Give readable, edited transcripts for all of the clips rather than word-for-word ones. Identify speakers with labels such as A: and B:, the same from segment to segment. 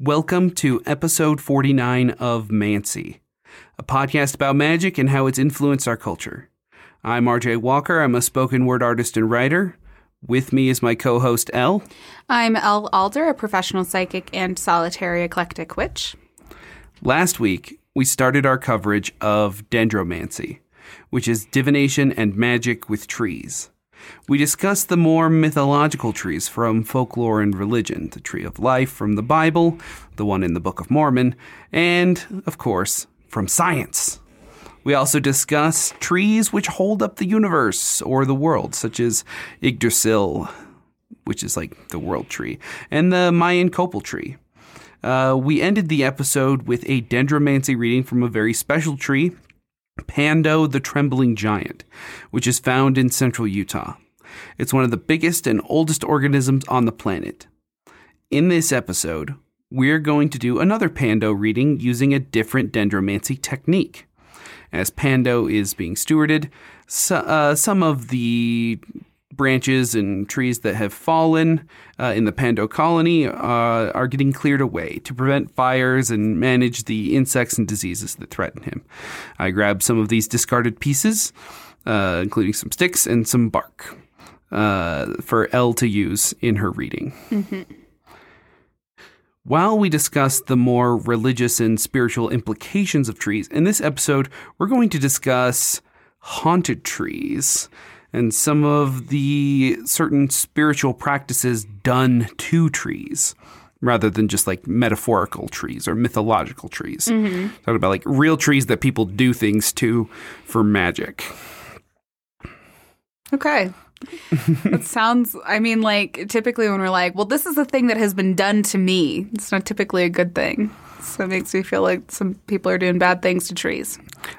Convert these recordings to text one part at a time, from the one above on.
A: Welcome to episode 49 of Mancy, a podcast about magic and how it's influenced our culture. I'm RJ Walker. I'm a spoken word artist and writer. With me is my co-host, Elle.
B: I'm Elle Alder, a professional psychic and solitary eclectic witch.
A: Last week, we started our coverage of dendromancy, which is divination and magic with trees. We discussed the more mythological trees from folklore and religion, the Tree of Life from the Bible, the one in the Book of Mormon, and, of course, from science. We also discuss trees which hold up the universe or the world, such as Yggdrasil, which is like the world tree, and the Mayan copal tree. We ended the episode with a dendromancy reading from a very special tree, Pando the Trembling Giant, which is found in central Utah. It's one of the biggest and oldest organisms on the planet. In this episode, we're going to do another Pando reading using a different dendromancy technique. As Pando is being stewarded, some of the branches and trees that have fallen in the Pando colony are getting cleared away to prevent fires and manage the insects and diseases that threaten him. I grabbed some of these discarded pieces, including some sticks and some bark, for Elle to use in her reading. Mm-hmm. While we discuss the more religious and spiritual implications of trees, in this episode, we're going to discuss haunted trees and some of the certain spiritual practices done to trees, rather than just like metaphorical trees or mythological trees. Mm-hmm. Talking about like real trees that people do things to for magic.
B: Okay. That sounds, I mean, like, typically when we're like, well, this is a thing that has been done to me, it's not typically a good thing. So it makes me feel like some people are doing bad things to trees.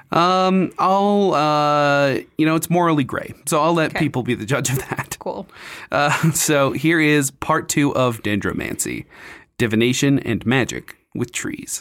A: It's morally gray. So I'll let people be the judge of that.
B: Cool.
A: So here is part 2 of dendromancy, divination and magic with trees.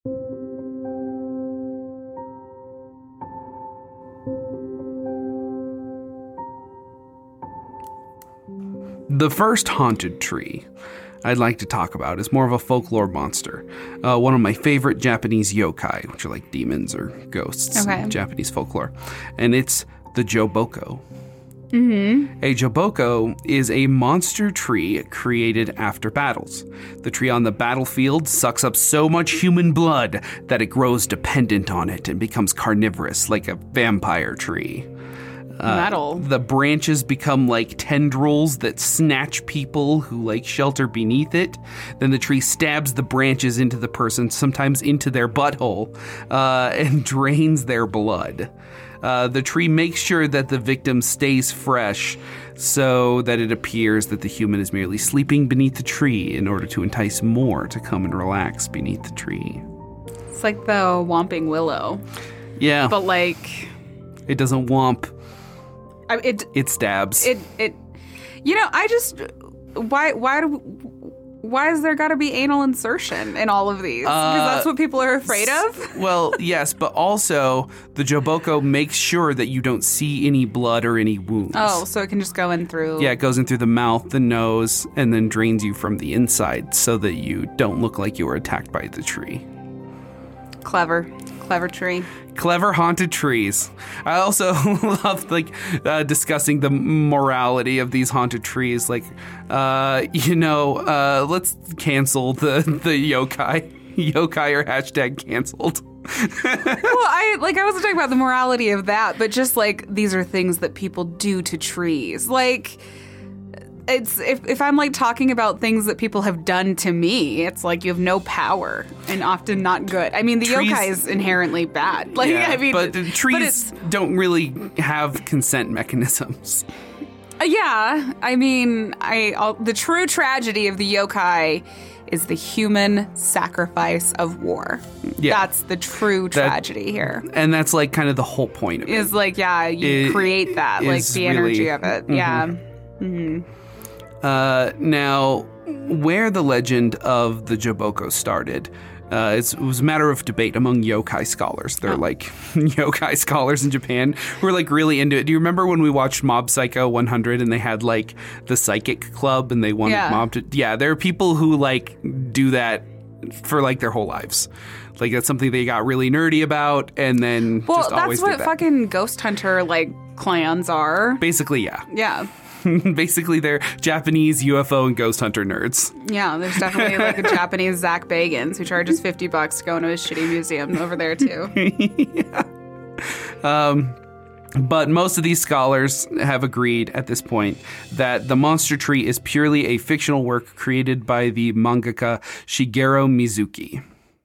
A: The first haunted tree I'd like to talk about is more of a folklore monster. One of my favorite Japanese yokai, which are like demons or ghosts in Japanese folklore. And it's the Joboko. Mm-hmm. A Joboko is a monster tree created after battles. The tree on the battlefield sucks up so much human blood that it grows dependent on it and becomes carnivorous like a vampire tree.
B: Metal.
A: The branches become like tendrils that snatch people who like shelter beneath it. Then the tree stabs the branches into the person, sometimes into their butthole, and drains their blood. The tree makes sure that the victim stays fresh so that it appears that the human is merely sleeping beneath the tree in order to entice more to come and relax beneath the tree.
B: It's like the Whomping Willow.
A: Yeah.
B: But like...
A: It doesn't whomp.
B: It
A: stabs.
B: Why is there got to be anal insertion in all of these? Because that's what people are afraid of?
A: Well, yes, but also the Joboko makes sure that you don't see any blood or any wounds.
B: Oh, so it can just go in through...
A: Yeah, it goes in through the mouth, the nose, and then drains you from the inside so that you don't look like you were attacked by the tree.
B: Clever tree.
A: Clever haunted trees. I also love discussing the morality of these haunted trees. Let's cancel the yokai. Yokai or hashtag canceled.
B: Well, I wasn't talking about the morality of that, but just like these are things that people do to trees. Like, it's if I'm like talking about things that people have done to me, it's like you have no power and often not good. I mean, the yokai is inherently bad. Like, yeah, I mean,
A: but the trees don't really have consent mechanisms.
B: Yeah, I mean, the true tragedy of the yokai is the human sacrifice of war. Yeah. That's the true tragedy here.
A: And that's like kind of the whole point of it.
B: Is like, yeah, you create that, like the energy of it. Mm-hmm. Yeah. Mm-hmm.
A: Now, where the legend of the Joboko started, it was a matter of debate among yokai scholars. They're like yokai scholars in Japan who are like really into it. Do you remember when we watched Mob Psycho 100 and they had like the psychic club and they wanted Mob to... Yeah, there are people who like do that for like their whole lives. Like that's something they got really nerdy about, and then just always
B: that's
A: did
B: what
A: that.
B: fucking ghost hunter like clans are.
A: Basically, yeah.
B: Yeah.
A: Basically, they're Japanese UFO and ghost hunter nerds.
B: Yeah, there's definitely like a Japanese Zach Bagans who charges $50 to go into his shitty museum over there too.
A: But most of these scholars have agreed at this point that the monster tree is purely a fictional work created by the mangaka Shigeru Mizuki.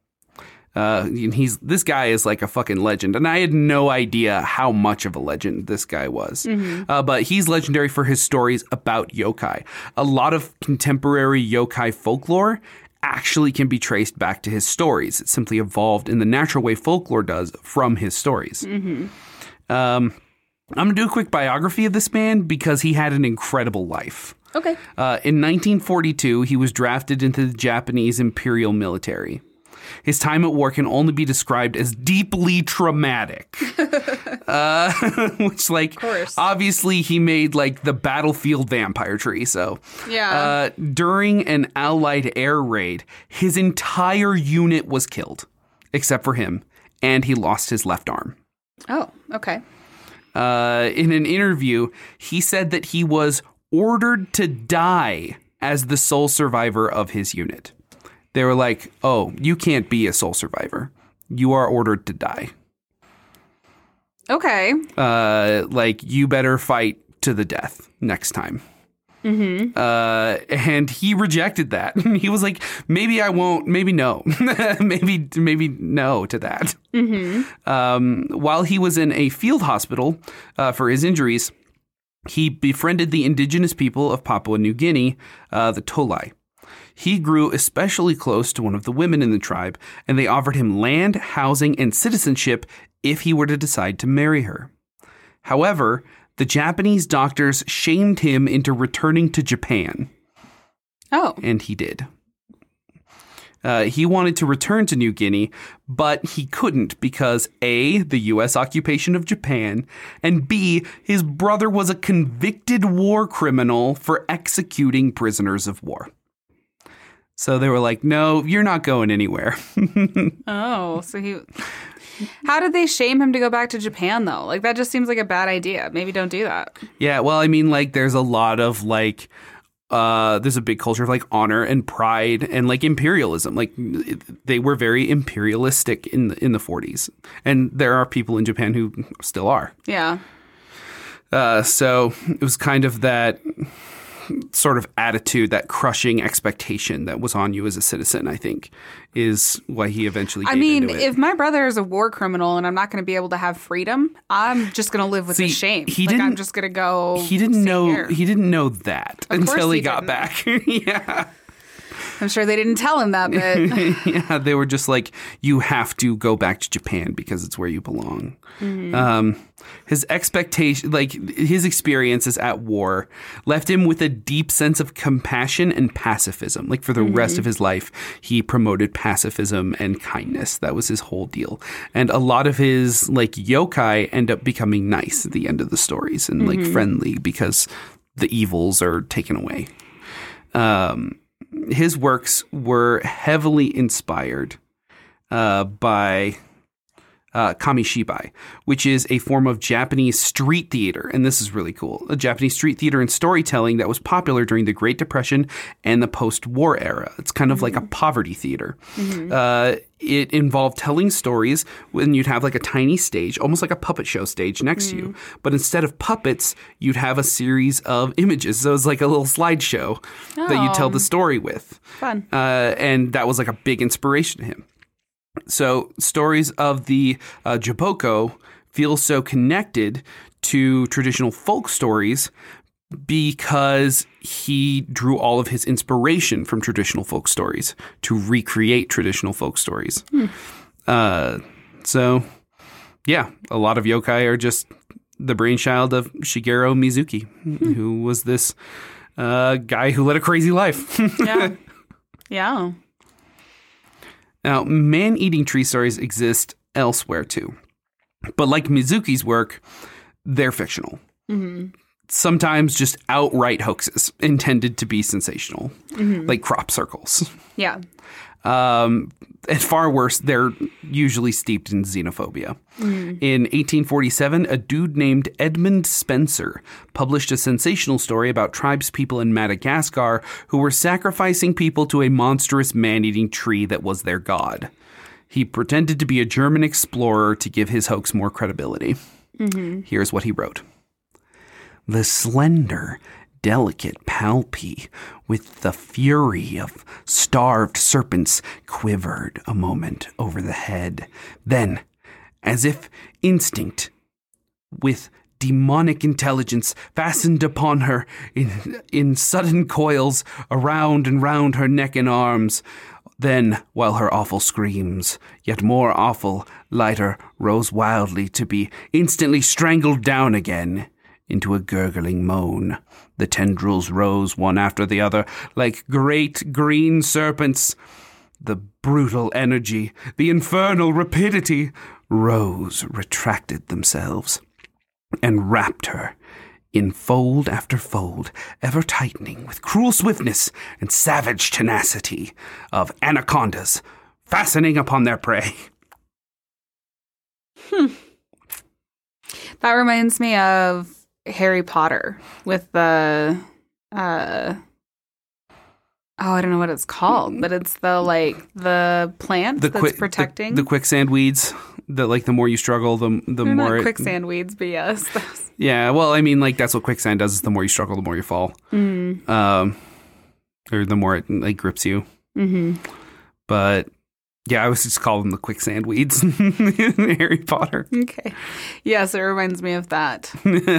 A: This guy is like a fucking legend, and I had no idea how much of a legend this guy was. But he's legendary for his stories about yokai. A lot of contemporary yokai folklore actually can be traced back to his stories. It simply evolved in the natural way folklore does from his stories. I'm going to do a quick biography of this man because he had an incredible life.
B: Okay.
A: In 1942, he was drafted into the Japanese Imperial Military. His time at war can only be described as deeply traumatic. Which, like, obviously he made, like, the battlefield vampire tree, so.
B: Yeah.
A: During an Allied air raid, his entire unit was killed, except for him, and he lost his left arm.
B: Oh, okay.
A: In an interview, he said that he was ordered to die as the sole survivor of his unit. They were like, oh, you can't be a sole survivor. You are ordered to die.
B: Okay.
A: Like, you better fight to the death next time. And he rejected that. He was like, maybe I won't, maybe no. maybe no to that. While he was in a field hospital for his injuries, he befriended the indigenous people of Papua New Guinea, the Tolai. He grew especially close to one of the women in the tribe, and they offered him land, housing, and citizenship if he were to decide to marry her. However, the Japanese doctors shamed him into returning to Japan.
B: Oh.
A: And he did. He wanted to return to New Guinea, but he couldn't because A, the U.S. occupation of Japan, and B, his brother was a convicted war criminal for executing prisoners of war. So they were like, no, you're not going anywhere.
B: Oh, so how did they shame him to go back to Japan, though? Like, that just seems like a bad idea. Maybe don't do that.
A: Yeah, well, I mean, like, there's a lot of, like, there's a big culture of, like, honor and pride and, like, imperialism. Like, they were very imperialistic in the 40s. And there are people in Japan who still are.
B: Yeah.
A: So it was kind of that sort of attitude, that crushing expectation that was on you as a citizen, I think, is why he eventually gave into it.
B: If my brother is a war criminal and I'm not going to be able to have freedom, I'm just going to live with the shame. I'm just going to go.
A: He didn't know that until he got back. Yeah.
B: I'm sure they didn't tell him that bit.
A: Yeah, they were just like, you have to go back to Japan because it's where you belong. His expectation, like his experiences at war, left him with a deep sense of compassion and pacifism. Like for the rest of his life, he promoted pacifism and kindness. That was his whole deal. And a lot of his like yokai end up becoming nice at the end of the stories and like friendly because the evils are taken away. His works were heavily inspired by kamishibai, which is a form of Japanese street theater. And this is really cool. A Japanese street theater and storytelling that was popular during the Great Depression and the post-war era. It's kind of like a poverty theater. It involved telling stories when you'd have like a tiny stage, almost like a puppet show stage next to you. But instead of puppets, you'd have a series of images. So it was like a little slideshow that you tell the story with.
B: Fun.
A: And that was like a big inspiration to him. So stories of the Jaboko feel so connected to traditional folk stories because he drew all of his inspiration from traditional folk stories to recreate traditional folk stories. So, yeah, a lot of yokai are just the brainchild of Shigeru Mizuki, who was this guy who led a crazy life.
B: Yeah. Yeah.
A: Now, man-eating tree stories exist elsewhere, too. But like Mizuki's work, they're fictional. sometimes just outright hoaxes intended to be sensational, like crop circles.
B: Yeah.
A: At far worse, they're usually steeped in xenophobia. In 1847, a dude named Edmund Spencer published a sensational story about tribespeople in Madagascar who were sacrificing people to a monstrous man-eating tree that was their god. He pretended to be a German explorer to give his hoax more credibility. Here's what he wrote. The slender, delicate palpi with the fury of starved serpents quivered a moment over the head. Then, as if instinct, with demonic intelligence fastened upon her in sudden coils around and round her neck and arms. Then, while her awful screams, yet more awful, lighter, rose wildly to be instantly strangled down again into a gurgling moan. The tendrils rose one after the other like great green serpents. The brutal energy, the infernal rapidity, retracted themselves, and wrapped her in fold after fold, ever tightening with cruel swiftness and savage tenacity of anacondas fastening upon their prey.
B: That reminds me of Harry Potter with the I don't know what it's called, but it's the plant that's protecting
A: the quicksand weeds. The more you struggle, the
B: They're
A: more
B: not quicksand weeds, but yes.
A: Yeah, well, I mean, that's what quicksand does. Is the more you struggle, the more you fall. Or the more it grips you. But yeah, I was just calling them the quicksand weeds in Harry Potter.
B: Okay, yes, it reminds me of that.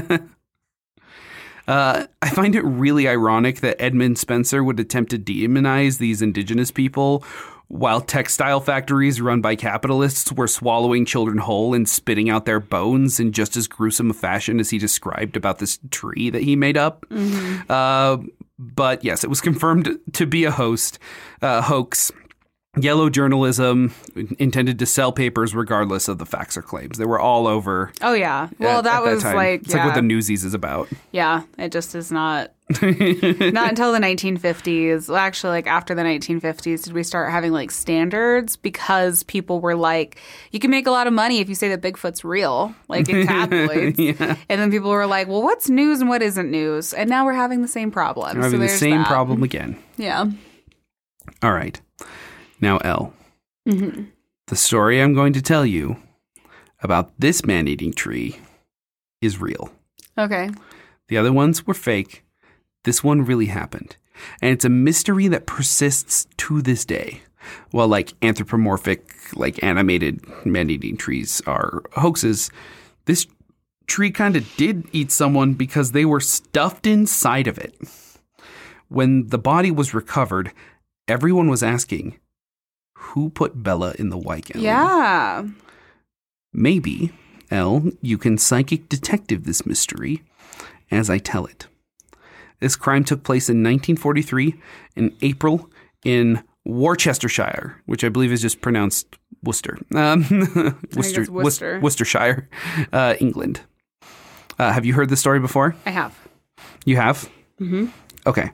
A: I find it really ironic that Edmund Spencer would attempt to demonize these indigenous people while textile factories run by capitalists were swallowing children whole and spitting out their bones in just as gruesome a fashion as he described about this tree that he made up. But yes, it was confirmed to be a hoax. Yellow journalism intended to sell papers regardless of the facts or claims. They were all over.
B: Oh, yeah. Well, that was
A: time. It's like what the Newsies is about.
B: Yeah, it just is not. Not until the 1950s. Well, actually, after the 1950s, did we start having standards because people were like, you can make a lot of money if you say that Bigfoot's real, in tabloids. Yeah. And then people were like, well, what's news and what isn't news? And now we're having the same problem.
A: We're having the same problem again.
B: Yeah.
A: All right. Now, Elle, the story I'm going to tell you about this man-eating tree is real.
B: Okay.
A: The other ones were fake. This one really happened. And it's a mystery that persists to this day. While anthropomorphic, animated man-eating trees are hoaxes, this tree kind of did eat someone because they were stuffed inside of it. When the body was recovered, everyone was asking, who put Bella in the white gown?
B: Yeah.
A: Maybe, Elle, you can psychic detective this mystery as I tell it. This crime took place in 1943 in April in Worcestershire, which I believe is just pronounced Worcester. Worcestershire, England. Have you heard this story before?
B: I have.
A: You have?
B: Mm-hmm.
A: Okay.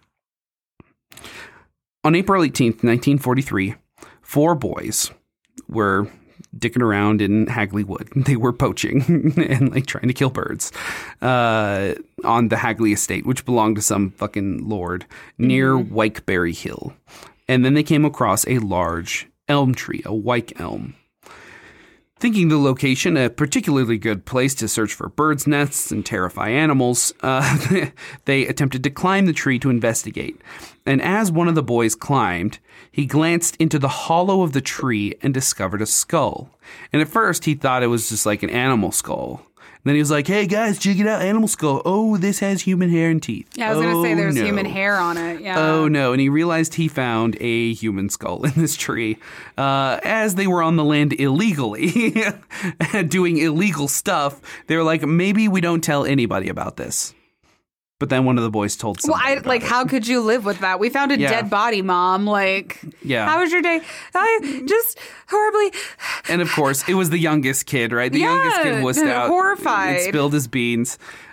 A: On April 18th, 1943, 4 boys were dicking around in Hagley Wood. They were poaching and trying to kill birds on the Hagley estate, which belonged to some fucking lord near Wykeberry Hill. And then they came across a large elm tree, a Wyke elm. Thinking the location a particularly good place to search for birds' nests and terrify animals, they attempted to climb the tree to investigate. And as one of the boys climbed, he glanced into the hollow of the tree and discovered a skull. And at first, he thought it was just an animal skull. And then he was like, hey, guys, check it out, animal skull. Oh, this has human hair and teeth.
B: Yeah, I was going to say there's human hair on it. Yeah.
A: Oh, no. And he realized he found a human skull in this tree. As they were on the land illegally, doing illegal stuff, they were like, maybe we don't tell anybody about this. But then one of the boys told somebody.
B: Well, how could you live with that? We found a dead body, Mom. How was your day? Just horribly.
A: And of course, it was the youngest kid, right? The youngest kid wussed out.
B: Horrified.
A: And spilled his beans.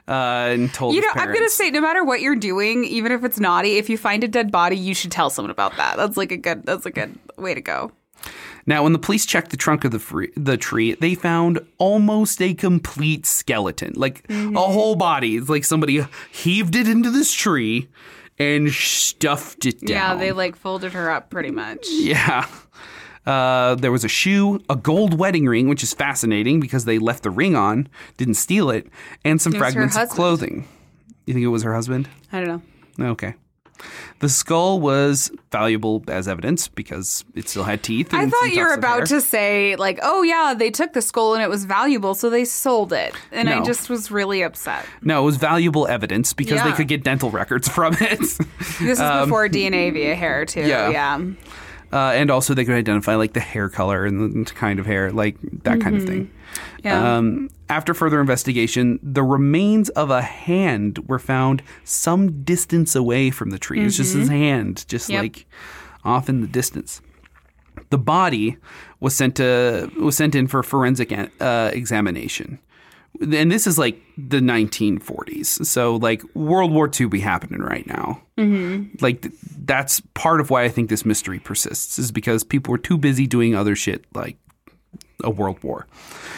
A: and told his
B: I'm
A: parents.
B: going to say, no matter what you're doing, even if it's naughty, if you find a dead body, you should tell someone about that. That's a good way to go.
A: Now, when the police checked the trunk of the tree, they found almost a complete skeleton, like a whole body. It's like somebody heaved it into this tree and stuffed it down.
B: Yeah, they like folded her up pretty much.
A: Yeah. There was a shoe, a gold wedding ring, which is fascinating because they left the ring on, didn't steal it, and some fragments of clothing. You think it was her husband?
B: I don't know.
A: Okay. The skull was valuable as evidence because it still had teeth. And
B: I thought you were about
A: hair.
B: to say, like, oh, yeah, they took the skull and it was valuable, so they sold it. And I just was really upset.
A: No, it was valuable evidence because they
B: Yeah.
A: could get dental records from it.
B: This is before DNA via hair, too.
A: Yeah. And also they could identify like the hair color and the kind of hair, like that kind of thing.
B: Yeah.
A: After further investigation, the remains of a hand were found some distance away from the tree. It's just his hand, like off in the distance. The body was sent in for forensic examination. And this is like the 1940s. So like World War II be happening right now. Mm-hmm. Like that's part of why I think this mystery persists is because people were too busy doing other shit like a world war.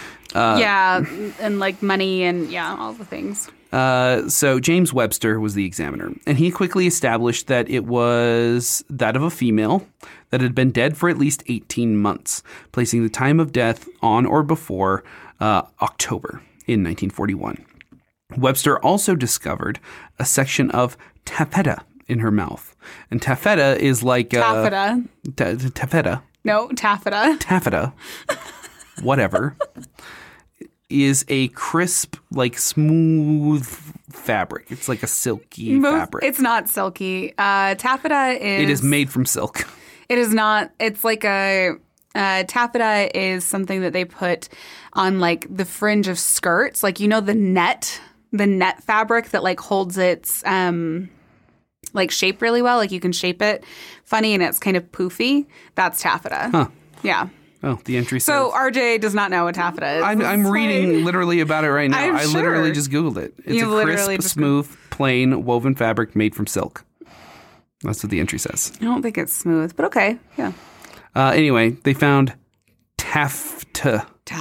B: And like money and all the things.
A: So James Webster was the examiner, and he quickly established that it was that of a female that had been dead for at least 18 months, placing the time of death on or before October in 1941. Webster also discovered a section of taffeta in her mouth. And taffeta is like...
B: Taffeta.
A: Taffeta.
B: No, taffeta.
A: Taffeta. Whatever. Is a crisp, like smooth fabric. It's like a silky fabric.
B: It's not silky. Taffeta is...
A: It is made from silk.
B: It is not. It's like a... taffeta is something that they put on like the fringe of skirts. Like, you know, the net fabric that like holds its like shape really well. Like you can shape it funny and it's kind of poofy. That's taffeta.
A: Huh.
B: Yeah.
A: Oh, the entry says...
B: So RJ does not know what taffeta is.
A: I'm reading literally about it right now. I literally just Googled it. It's a crisp, smooth, plain, woven fabric made from silk. That's what the entry says.
B: I don't think it's smooth, but okay. Yeah.
A: Anyway, they found taffeta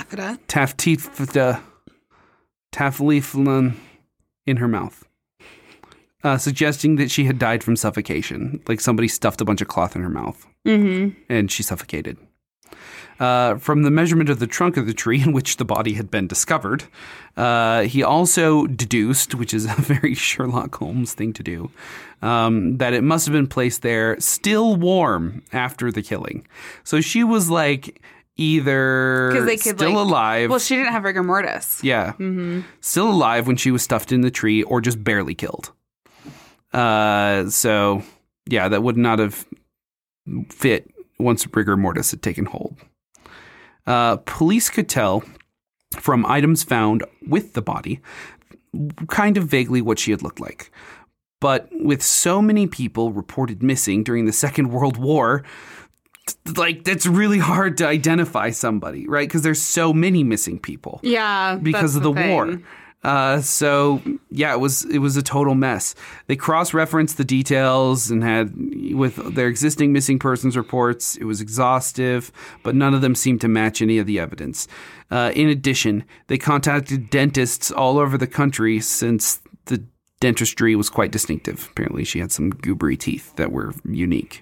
A: in her mouth, suggesting that she had died from suffocation. Like somebody stuffed a bunch of cloth in her mouth, and she suffocated. From the measurement of the trunk of the tree in which the body had been discovered, he also deduced, which is a very Sherlock Holmes thing to do, that it must have been placed there still warm after the killing. So she was like either still alive.
B: Well, she didn't have rigor mortis.
A: Yeah. Mm-hmm. Still alive when she was stuffed in the tree or just barely killed. So, yeah, that would not have fit once rigor mortis had taken hold. Police could tell from items found with the body kind of vaguely what she had looked like. But with so many people reported missing during the Second World War, like that's really hard to identify somebody, right? Because there's so many missing people.
B: Yeah,
A: because of the war. So yeah, it was a total mess. They cross-referenced the details and had with their existing missing persons reports. It was exhaustive, but none of them seemed to match any of the evidence. In addition, they contacted dentists all over the country since the dentistry was quite distinctive. Apparently, she had some goobery teeth that were unique.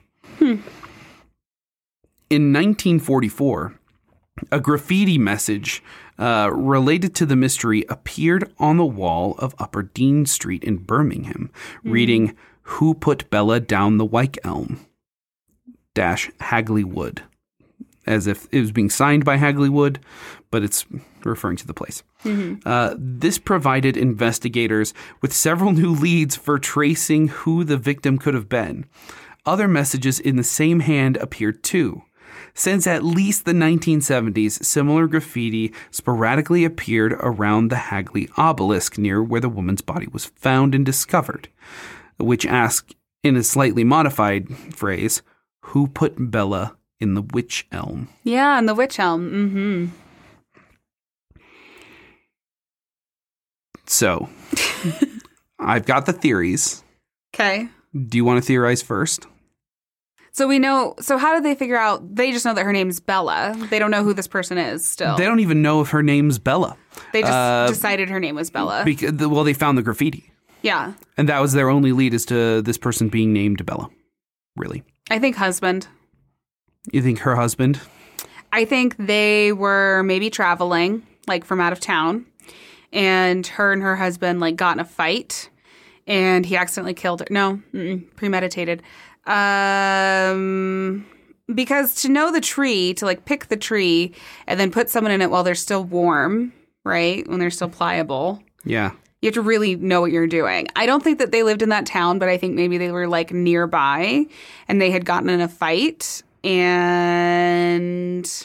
A: In 1944, a graffiti message related to the mystery appeared on the wall of Upper Dean Street in Birmingham, reading, "Who put Bella down the Wyke Elm? Hagley Wood." As if it was being signed by Hagley Wood, but it's referring to the place. This provided investigators with several new leads for tracing who the victim could have been. Other messages in the same hand appeared too. Since at least the 1970s, similar graffiti sporadically appeared around the Hagley obelisk near where the woman's body was found and discovered, which asked, in a slightly modified phrase, who put Bella in the Wych Elm?
B: Yeah, in the Wych Elm.
A: So, I've got the theories.
B: Okay.
A: Do you want to theorize first?
B: So we know. So how did they figure out? They just know that her name's Bella. They don't know who this person is still.
A: They don't even know if her name's Bella.
B: They just decided her name was Bella.
A: Well, they found the graffiti.
B: Yeah.
A: And that was their only lead as to this person being named Bella. Really?
B: I think husband.
A: You think her husband?
B: I think they were maybe traveling, like from out of town. And her husband like got in a fight. And he accidentally killed her. No, premeditated. Because to know the tree, to like pick the tree and then put someone in it while they're still warm, right? When they're still pliable.
A: Yeah.
B: You have to really know what you're doing. I don't think that they lived in that town, but I think maybe they were like nearby and they had gotten in a fight. And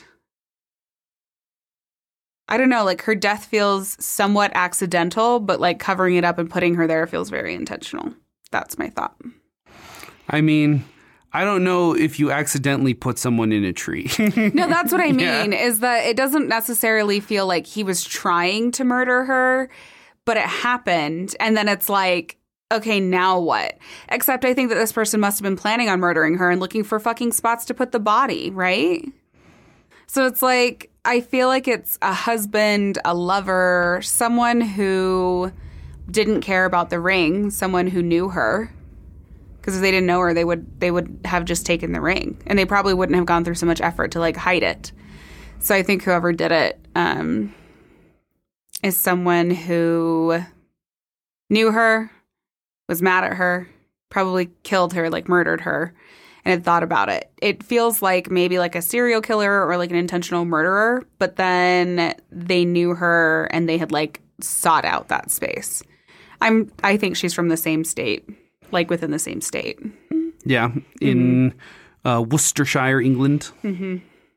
B: I don't know, like her death feels somewhat accidental, but like covering it up and putting her there feels very intentional. That's my thought.
A: I mean, I don't know if you accidentally put someone in a tree.
B: No, that's what I mean, is that it doesn't necessarily feel like he was trying to murder her, but it happened. And then it's like, okay, now what? Except I think that this person must have been planning on murdering her and looking for fucking spots to put the body, right? So it's like, I feel like it's a husband, a lover, someone who didn't care about the ring, someone who knew her. Because if they didn't know her, they would have just taken the ring. And they probably wouldn't have gone through so much effort to, like, hide it. So I think whoever did it is someone who knew her, was mad at her, probably killed her, like, murdered her, and had thought about it. It feels like maybe like a serial killer or, like, an intentional murderer. But then they knew her and they had, like, sought out that space. I think she's from the same state. Like within the same state.
A: Yeah, in Worcestershire, England. Mm-hmm.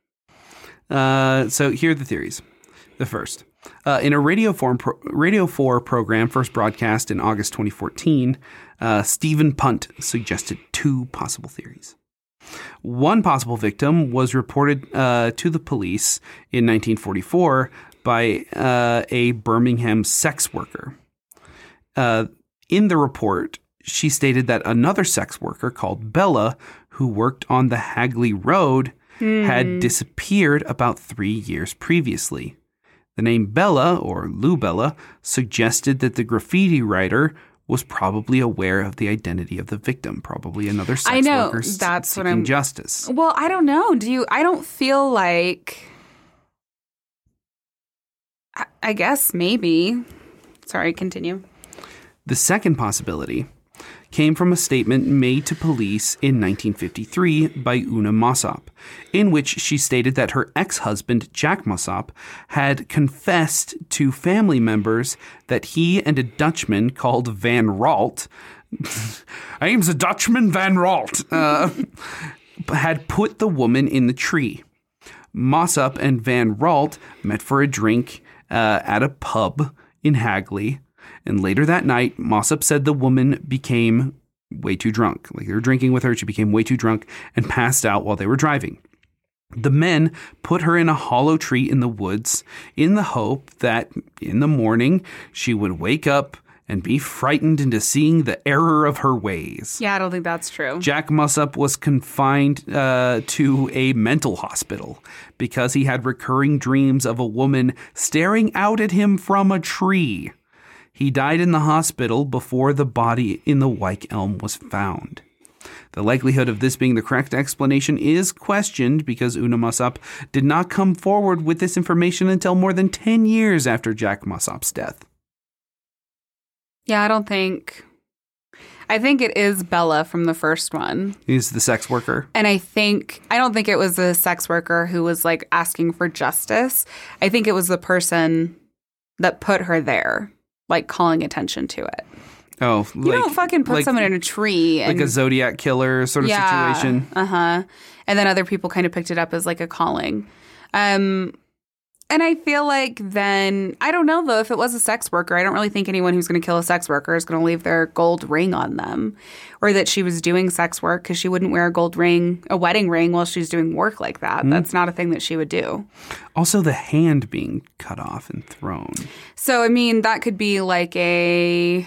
A: So here are the theories. The first. In a Radio 4 program first broadcast in August 2014, Stephen Punt suggested two possible theories. One possible victim was reported to the police in 1944 by a Birmingham sex worker. In the report, she stated that another sex worker called Bella, who worked on the Hagley Road, had disappeared about 3 years previously. The name Bella, or Lou Bella, suggested that the graffiti writer was probably aware of the identity of the victim, probably another sex worker seeking justice.
B: Well, I don't know. I don't feel like... I guess maybe. Sorry, continue.
A: The second possibility came from a statement made to police in 1953 by Una Mossop, in which she stated that her ex-husband, Jack Mossop, had confessed to family members that he and a Dutchman called Van Ralt, "Aim's a Dutchman, Van Ralt," had put the woman in the tree. Mossop and Van Ralt met for a drink at a pub in Hagley. And later that night, Mossop said the woman became way too drunk. Like they were drinking with her, she became way too drunk and passed out while they were driving. The men put her in a hollow tree in the woods in the hope that in the morning she would wake up and be frightened into seeing the error of her ways.
B: Yeah, I don't think that's true.
A: Jack Mossop was confined to a mental hospital because he had recurring dreams of a woman staring out at him from a tree. He died in the hospital before the body in the Wyke Elm was found. The likelihood of this being the correct explanation is questioned because Una Mossop did not come forward with this information until more than 10 years after Jack Mossop's death.
B: Yeah, I think it is Bella from the first one.
A: He's the sex worker.
B: And I don't think it was the sex worker who was like asking for justice. I think it was the person that put her there. Like calling attention to it.
A: Oh,
B: you don't fucking put someone in a tree. And,
A: like a Zodiac killer sort of situation.
B: Uh-huh. And then other people kind of picked it up as like a calling. And I feel like then, I don't know though, if it was a sex worker, I don't really think anyone who's going to kill a sex worker is going to leave their gold ring on them, or that she was doing sex work, because she wouldn't wear a gold ring, a wedding ring, while she's doing work like that. That's not a thing that she would do.
A: Also, the hand being cut off and thrown.
B: So, I mean, that could be like a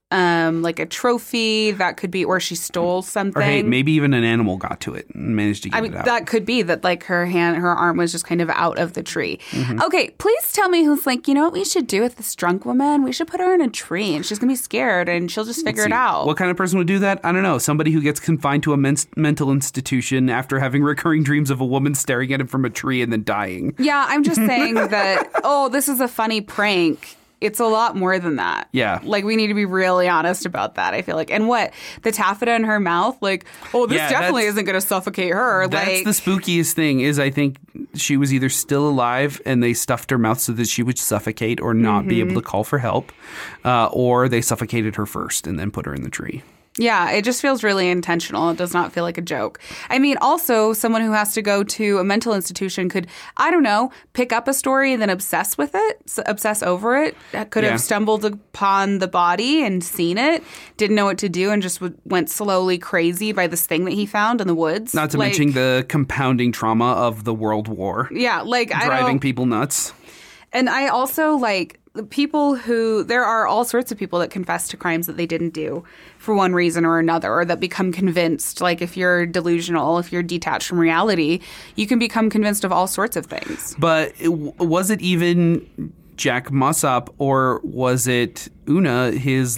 B: trophy. That could be, or she stole something.
A: Or hey, maybe even an animal got to it and managed to get it out.
B: That could be that, like, her arm was just kind of out of the tree. Okay, please tell me who's like, you know what we should do with this drunk woman? We should put her in a tree and she's going to be scared and she'll just figure it out.
A: What kind of person would do that? I don't know. Somebody who gets confined to a mental institution after having recurring dreams of a woman staring at him from a tree and then dying.
B: Yeah, I'm just saying that, this is a funny prank. It's a lot more than that.
A: Yeah.
B: Like, we need to be really honest about that, I feel like. And what? The taffeta in her mouth? Like, this definitely isn't going to suffocate her.
A: That's the spookiest thing is I think she was either still alive and they stuffed her mouth so that she would suffocate or not be able to call for help, or they suffocated her first and then put her in the tree.
B: Yeah, it just feels really intentional. It does not feel like a joke. I mean, also, someone who has to go to a mental institution could, I don't know, pick up a story and then obsess with it, obsess over it. Could have stumbled upon the body and seen it, didn't know what to do, and just went slowly crazy by this thing that he found in the woods.
A: Not to mention the compounding trauma of the World War.
B: Yeah, like,
A: driving people nuts.
B: And I also, like, there are all sorts of people that confess to crimes that they didn't do for one reason or another, or that become convinced. Like, if you're delusional, if you're detached from reality, you can become convinced of all sorts of things.
A: But was it even Jack Mossop, or was it Una, his,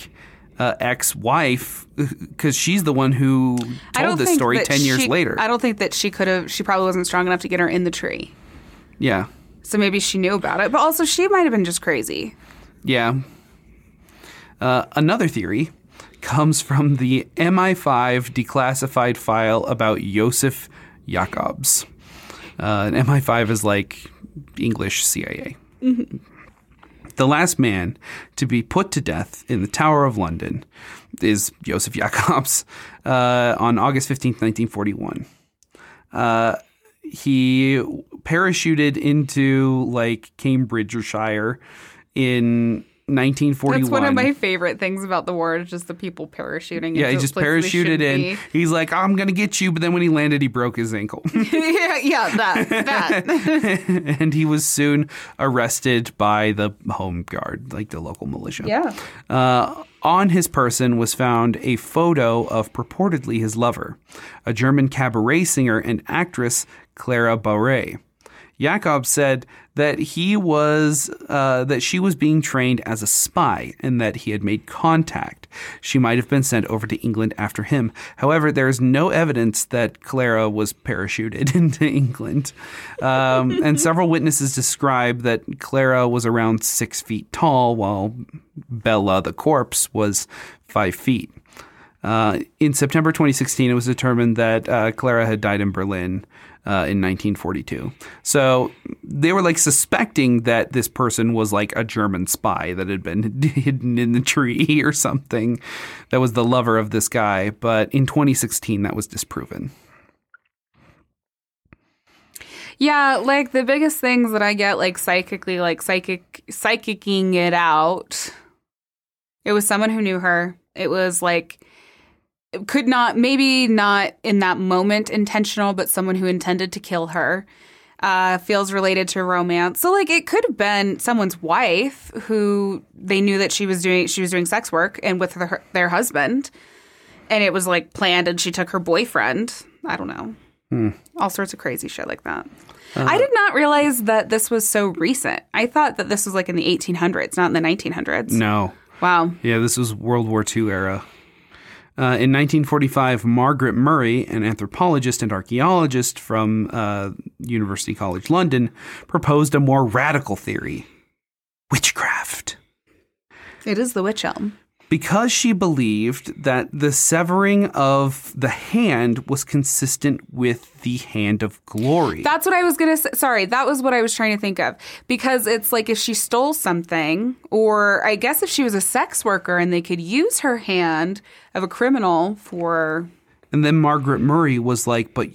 A: ex-wife? Because she's the one who told this story 10 years later.
B: I don't think that she probably wasn't strong enough to get her in the tree.
A: Yeah.
B: So maybe she knew about it. But also, she might have been just crazy. Yeah.
A: Another theory comes from the MI5 declassified file about Josef Jacobs. And MI5 is like English CIA. Mm-hmm. The last man to be put to death in the Tower of London is Josef Jacobs on August 15th, 1941. He parachuted into Cambridgeshire in 1941.
B: That's one of my favorite things about the war, is just the people parachuting.
A: Yeah, he just parachuted in. He's like, I'm going to get you. But then when he landed, he broke his ankle. that. And he was soon arrested by the Home Guard, like the local militia.
B: Yeah.
A: On his person was found a photo of purportedly his lover, a German cabaret singer and actress, Clara Bauer. Jakob said that she was being trained as a spy and that he had made contact. She might have been sent over to England after him. However, there is no evidence that Clara was parachuted into England. And several witnesses describe that Clara was around 6 feet tall, while Bella, the corpse, was 5 feet. In September 2016, it was determined that Clara had died in Berlin in 1942. So they were suspecting that this person was a German spy that had been hidden in the tree or something, that was the lover of this guy. But in 2016, that was disproven.
B: Yeah, the biggest things that I get psychically, psychicking it out, it was someone who knew her. It was could not, maybe not in that moment intentional, but someone who intended to kill her, feels related to romance. So it could have been someone's wife who they knew that she was doing sex work and with their husband, and it was planned, and she took her boyfriend. I don't know. All sorts of crazy shit like that. I did not realize that this was so recent. I thought that this was in the 1800s, not in the 1900s.
A: No.
B: Wow.
A: Yeah, this was World War II era. In 1945, Margaret Murray, an anthropologist and archaeologist from University College London, proposed a more radical theory: witchcraft.
B: It is the witch elm.
A: Because she believed that the severing of the hand was consistent with the hand of glory.
B: That's what I was going to say. Sorry, that was what I was trying to think of. Because it's if she stole something, or I guess if she was a sex worker and they could use her hand of a criminal for...
A: And then Margaret Murray was like, but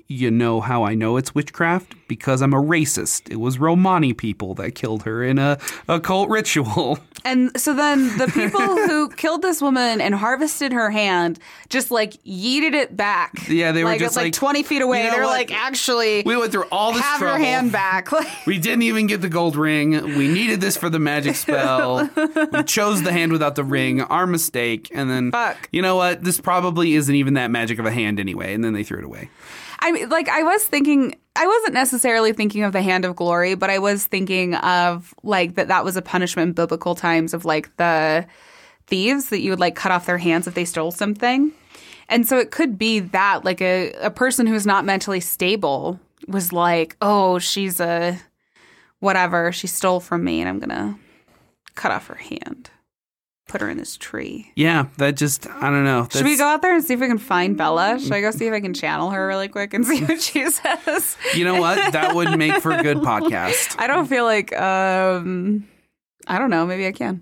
A: you know how I know it's witchcraft? Because I'm a racist. It was Romani people that killed her in a cult ritual.
B: And so then the people who killed this woman and harvested her hand just like yeeted it back.
A: Yeah, they were
B: like,
A: just
B: like 20 feet away.
A: you know
B: They're
A: what?
B: like, actually,
A: We went through all this
B: have
A: trouble.
B: your hand back.
A: We didn't even get the gold ring. We needed this for the magic spell. We chose the hand without the ring. Our mistake. And then,
B: Fuck.
A: you know what? This probably isn't even that magic of a hand anyway. And then they threw it away.
B: I mean, like, I wasn't necessarily thinking of the hand of glory, but I was thinking of like that was a punishment in biblical times of like the thieves that you would like cut off their hands if they stole something. And so it could be that like a person who's not mentally stable was like, oh, she's a whatever. She stole from me and I'm going to cut off her hand. Put her in this tree.
A: Yeah, that just, I don't know.
B: Should we go out there and see if we can find Bella? Should I go see if I can channel her really quick and see what she says?
A: You know what? That would make for a good podcast.
B: I don't feel like, I don't know. Maybe I can.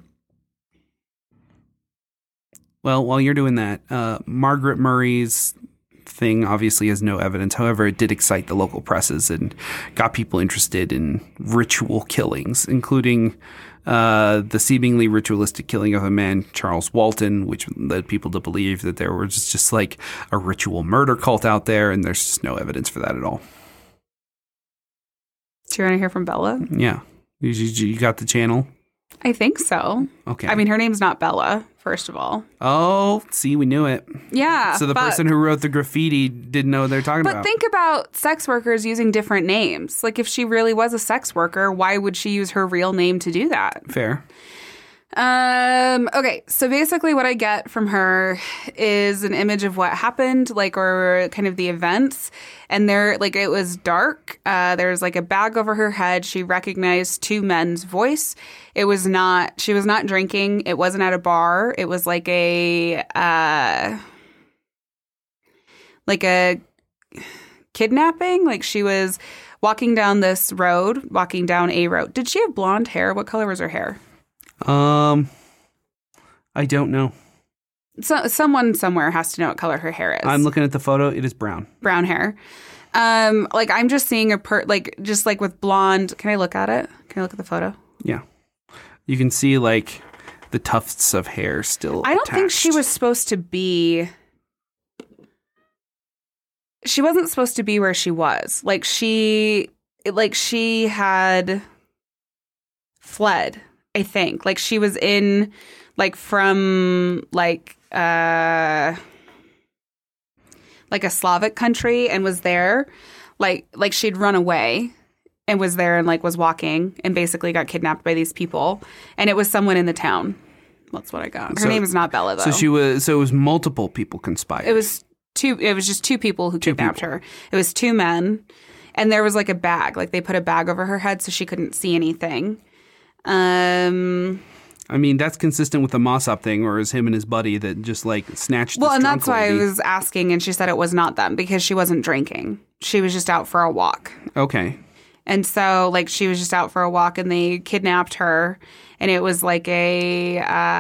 A: Well, while you're doing that, Margaret Murray's thing obviously has no evidence. However, it did excite the local presses and got people interested in ritual killings, including the seemingly ritualistic killing of a man, Charles Walton, which led people to believe that there was just like a ritual murder cult out there, and there's just no evidence for that at all.
B: Do you want to hear from Bella?
A: Yeah. You got the channel?
B: I think so.
A: Okay.
B: I mean, her name's not Bella, first of all.
A: Oh, see, we knew it.
B: Yeah.
A: So the person who wrote the graffiti didn't know what they're talking about.
B: But think about sex workers using different names. Like, if she really was a sex worker, why would she use her real name to do that?
A: Fair.
B: Okay, so basically what I get from her is an image of what happened, like, or kind of the events. And there, like, it was dark. There's like a bag over her head. She recognized two men's voice. She was not drinking. It wasn't at a bar. It was like a kidnapping. Like, she was walking down a road. Did she have blonde hair? What color was her hair?
A: I don't know.
B: So someone somewhere has to know what color her hair is.
A: I'm looking at the photo. It is brown.
B: Brown hair. Like, I'm just seeing just like with blonde. Can I look at it? Can I look at the photo?
A: Yeah. You can see like the tufts of hair still
B: I don't think she was supposed to be. She wasn't supposed to be where she was. Like, she had fled, I think. Like, she was in, like, from, like a Slavic country and was there. Like she'd run away and was there and, like, was walking and basically got kidnapped by these people. And it was someone in the town. That's what I got. Her name is not Bella, though.
A: So it was multiple people conspired.
B: It was just two people who kidnapped her. It was two men. And there was, like, a bag. Like, they put a bag over her head so she couldn't see anything.
A: I mean, that's consistent with the Mossop thing, or is him and his buddy that just like snatched
B: Well,
A: this
B: and
A: drunk
B: that's why I
A: lady.
B: was asking, and she said it was not them because she wasn't drinking. She was just out for a walk.
A: Okay.
B: And so, like, she was just out for a walk, and they kidnapped her, and it was like it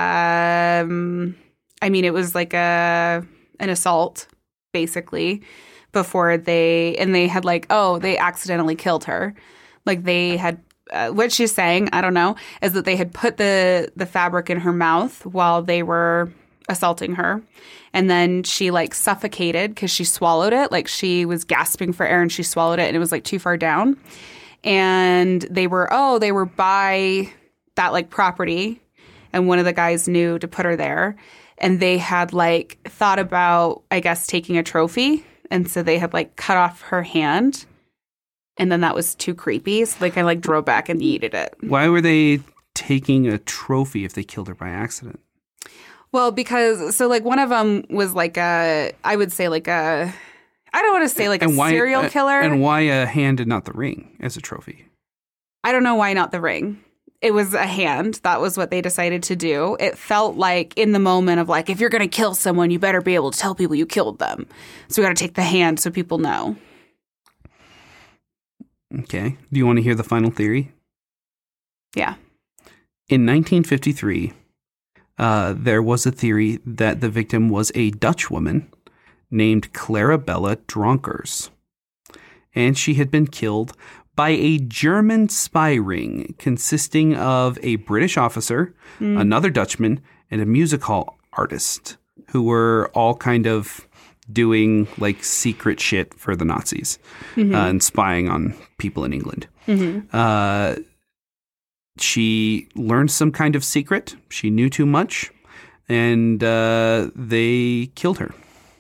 B: was like an assault, basically, before they had like, they accidentally killed her. Like, they had, what she's saying, I don't know, is that they had put the fabric in her mouth while they were assaulting her. And then she, like, suffocated because she swallowed it. Like, she was gasping for air and she swallowed it and it was, like, too far down. And they were by that, like, property. And one of the guys knew to put her there. And they had, like, thought about, I guess, taking a trophy. And so they had, like, cut off her hand. And then that was too creepy. So they kind of, like, drove back and yeeted it.
A: Why were they taking a trophy if they killed her by accident?
B: Well, because, so, like, one of them was, like, I don't want to say, like, a serial killer.
A: And why a hand and not the ring as a trophy?
B: I don't know why not the ring. It was a hand. That was what they decided to do. It felt like in the moment of, like, if you're going to kill someone, you better be able to tell people you killed them. So we got to take the hand so people know.
A: Okay. Do you want to hear the final theory?
B: Yeah.
A: In 1953, there was a theory that the victim was a Dutch woman named Clarabella Dronkers. and she had been killed by a German spy ring consisting of a British officer, another Dutchman, and a music hall artist who were all kind of doing like secret shit for the Nazis and spying on people in England. She learned some kind of secret. She knew too much, and they killed her.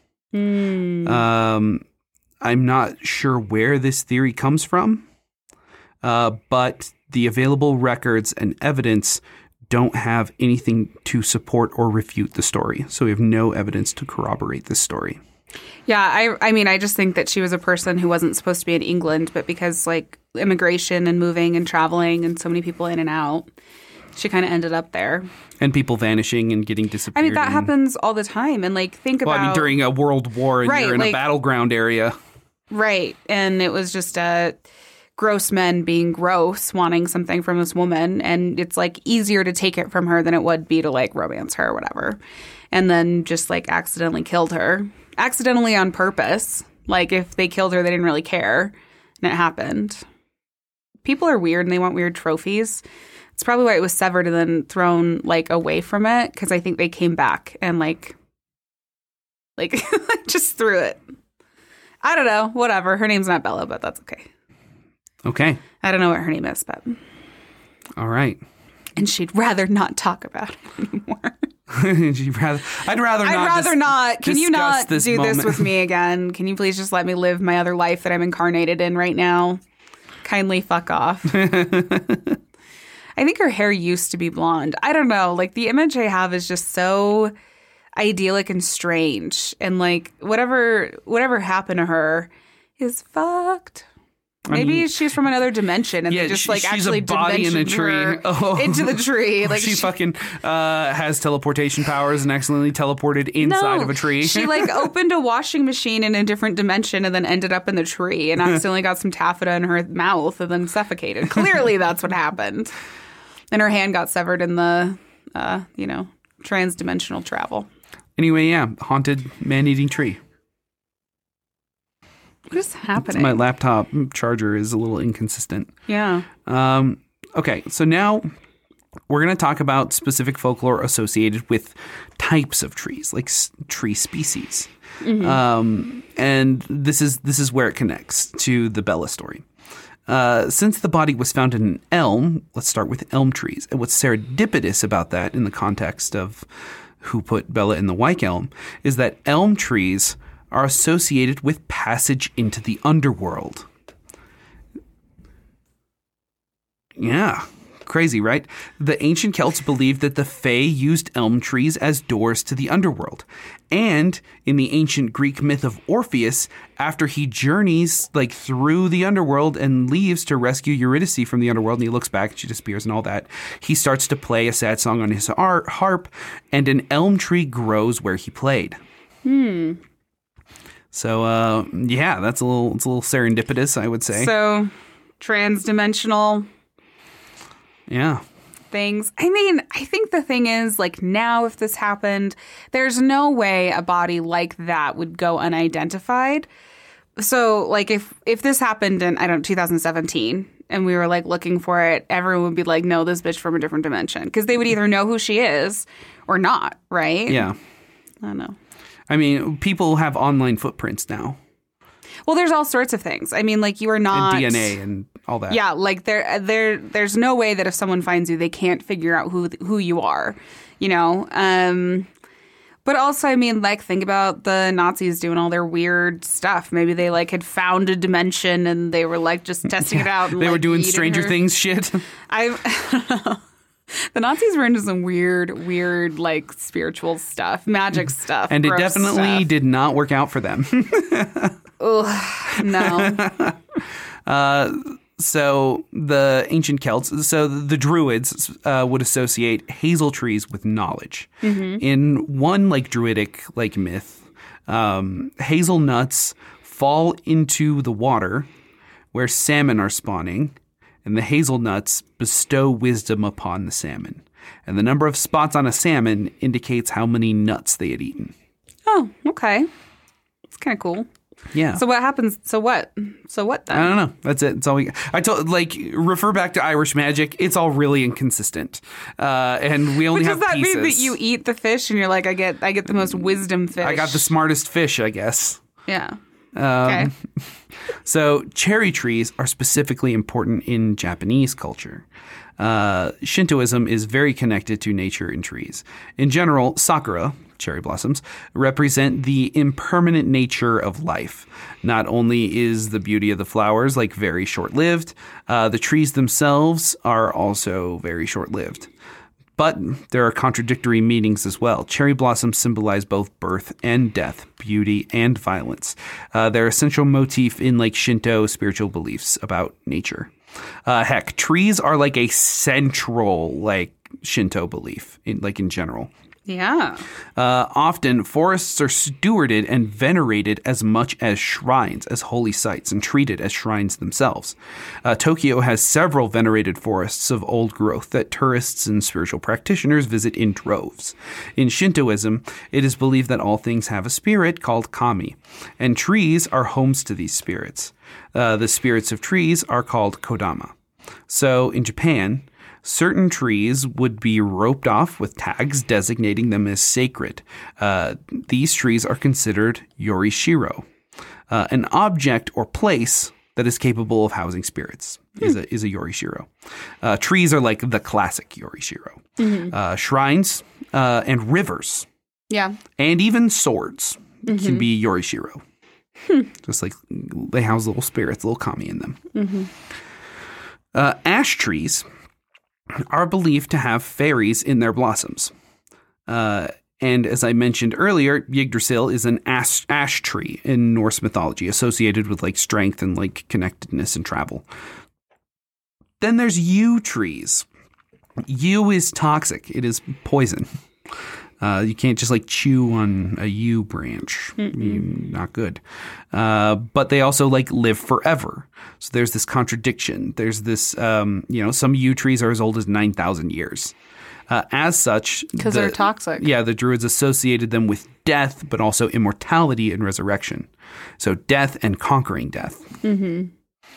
A: I'm not sure where this theory comes from, but the available records and evidence don't have anything to support or refute the story. So we have no evidence to corroborate this story.
B: Yeah, I mean, I just think that she was a person who wasn't supposed to be in England, but because like immigration and moving and traveling and so many people in and out, she kind of ended up there.
A: And people vanishing and getting disappeared.
B: I mean, that happens all the time. And like, think about...
A: I mean, during a world war and you're in a battleground area.
B: Right. And it was just gross men being gross, wanting something from this woman. And it's like easier to take it from her than it would be to like romance her or whatever. And then just like accidentally killed her. Accidentally on purpose. Like if they killed her, they didn't really care. And it happened. People are weird and they want weird trophies. It's probably why it was severed and then thrown like away from it. Because I think they came back and like just threw it. I don't know. Whatever. Her name's not Bella, but that's okay.
A: Okay.
B: I don't know what her name is, but...
A: All right.
B: And she'd rather not talk about it anymore.
A: I'd rather not.
B: Can you not do
A: moment.
B: this with me again? Can you please just let me live my other life that I'm incarnated in right now? Kindly fuck off. I think her hair used to be blonde. I don't know. Like, the image I have is just so idyllic and strange. And, like, whatever happened to her is fucked. Maybe she's from another dimension and they just like
A: she's
B: actually
A: a body in a tree
B: into the tree. Like
A: she fucking has teleportation powers and accidentally teleported inside of a tree.
B: She like opened a washing machine in a different dimension and then ended up in the tree and accidentally got some taffeta in her mouth and then suffocated. Clearly that's what happened. And her hand got severed in the, trans-dimensional travel.
A: Anyway, yeah, haunted man-eating tree.
B: What is happening?
A: My laptop charger is a little inconsistent.
B: Yeah.
A: Okay, so now we're going to talk about specific folklore associated with types of trees, like tree species. And this is where it connects to the Bella story. Since the body was found in an elm, let's start with elm trees. And what's serendipitous about that in the context of who put Bella in the Wyke elm is that elm trees are associated with passage into the underworld. Yeah, crazy, right? The ancient Celts believed that the Fae used elm trees as doors to the underworld. And in the ancient Greek myth of Orpheus, after he journeys like through the underworld and leaves to rescue Eurydice from the underworld, and he looks back and she disappears and all that, he starts to play a sad song on his harp, and an elm tree grows where he played. So, yeah, it's a little serendipitous, I would say.
B: So, trans-dimensional things. I mean, I think the thing is, like, now if this happened, there's no way a body like that would go unidentified. So, like, if this happened in, 2017, and we were, like, looking for it, everyone would be like, no, this bitch from a different dimension. Because they would either know who she is or not, right?
A: Yeah.
B: I don't know.
A: I mean, people have online footprints now.
B: Well, there's all sorts of things. I mean, like you are not...
A: And DNA and all that.
B: Yeah, like there's no way that if someone finds you, they can't figure out who you are, you know? But also, I mean, like, think about the Nazis doing all their weird stuff. Maybe they, like, had found a dimension and they were, like, just testing it out. And,
A: they were
B: like,
A: doing Stranger Things shit.
B: The Nazis were into some weird, like, spiritual stuff, magic stuff.
A: And it definitely
B: stuff.
A: did not work out for them.
B: Ugh, no.
A: So the ancient Celts, so the Druids would associate hazel trees with knowledge. In one, like, Druidic, like, myth, hazelnuts fall into the water where salmon are spawning, and the hazelnuts bestow wisdom upon the salmon. And the number of spots on a salmon indicates how many nuts they had eaten.
B: Oh, okay. It's kind of cool.
A: Yeah.
B: So what happens? So what then?
A: I don't know. That's it. It's all refer back to Irish magic. It's all really inconsistent. And we only have pieces.
B: Does that mean that you eat the fish and you're like, I get the most wisdom fish?
A: I got the smartest fish, I guess.
B: Yeah. Okay.
A: So cherry trees are specifically important in Japanese culture. Shintoism is very connected to nature and trees. In general, sakura, cherry blossoms, represent the impermanent nature of life. Not only is the beauty of the flowers very short-lived, the trees themselves are also very short-lived. But there are contradictory meanings as well. Cherry blossoms symbolize both birth and death, beauty and violence. They're essential motif in Shinto spiritual beliefs about nature. Heck, trees are a central Shinto belief in general.
B: Yeah.
A: Often, forests are stewarded and venerated as much as shrines, as holy sites, and treated as shrines themselves. Tokyo has several venerated forests of old growth that tourists and spiritual practitioners visit in droves. In Shintoism, it is believed that all things have a spirit called kami, and trees are homes to these spirits. The spirits of trees are called kodama. So, in Japan, certain trees would be roped off with tags designating them as sacred. These trees are considered yorishiro. An object or place that is capable of housing spirits is a yorishiro. Trees are the classic yorishiro. Mm-hmm. Shrines and rivers.
B: Yeah.
A: And even swords can be yorishiro. Just they house little spirits, little kami in them. Mm-hmm. Ash trees are believed to have fairies in their blossoms. And as I mentioned earlier, Yggdrasil is an ash tree in Norse mythology associated with strength and connectedness and travel. Then there's yew trees. Yew is toxic. It is poison. You can't just some on a yew branch. Not good. But they also live forever. So there's this contradiction. There's this, some yew trees are as old as 9,000 years. As such,
B: because they're toxic.
A: Yeah, the Druids associated them with death, but also immortality and resurrection. So death and conquering death. Mm-hmm.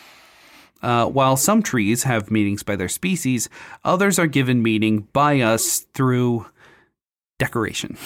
A: While some trees have meanings by their species, others are given meaning by us through decoration.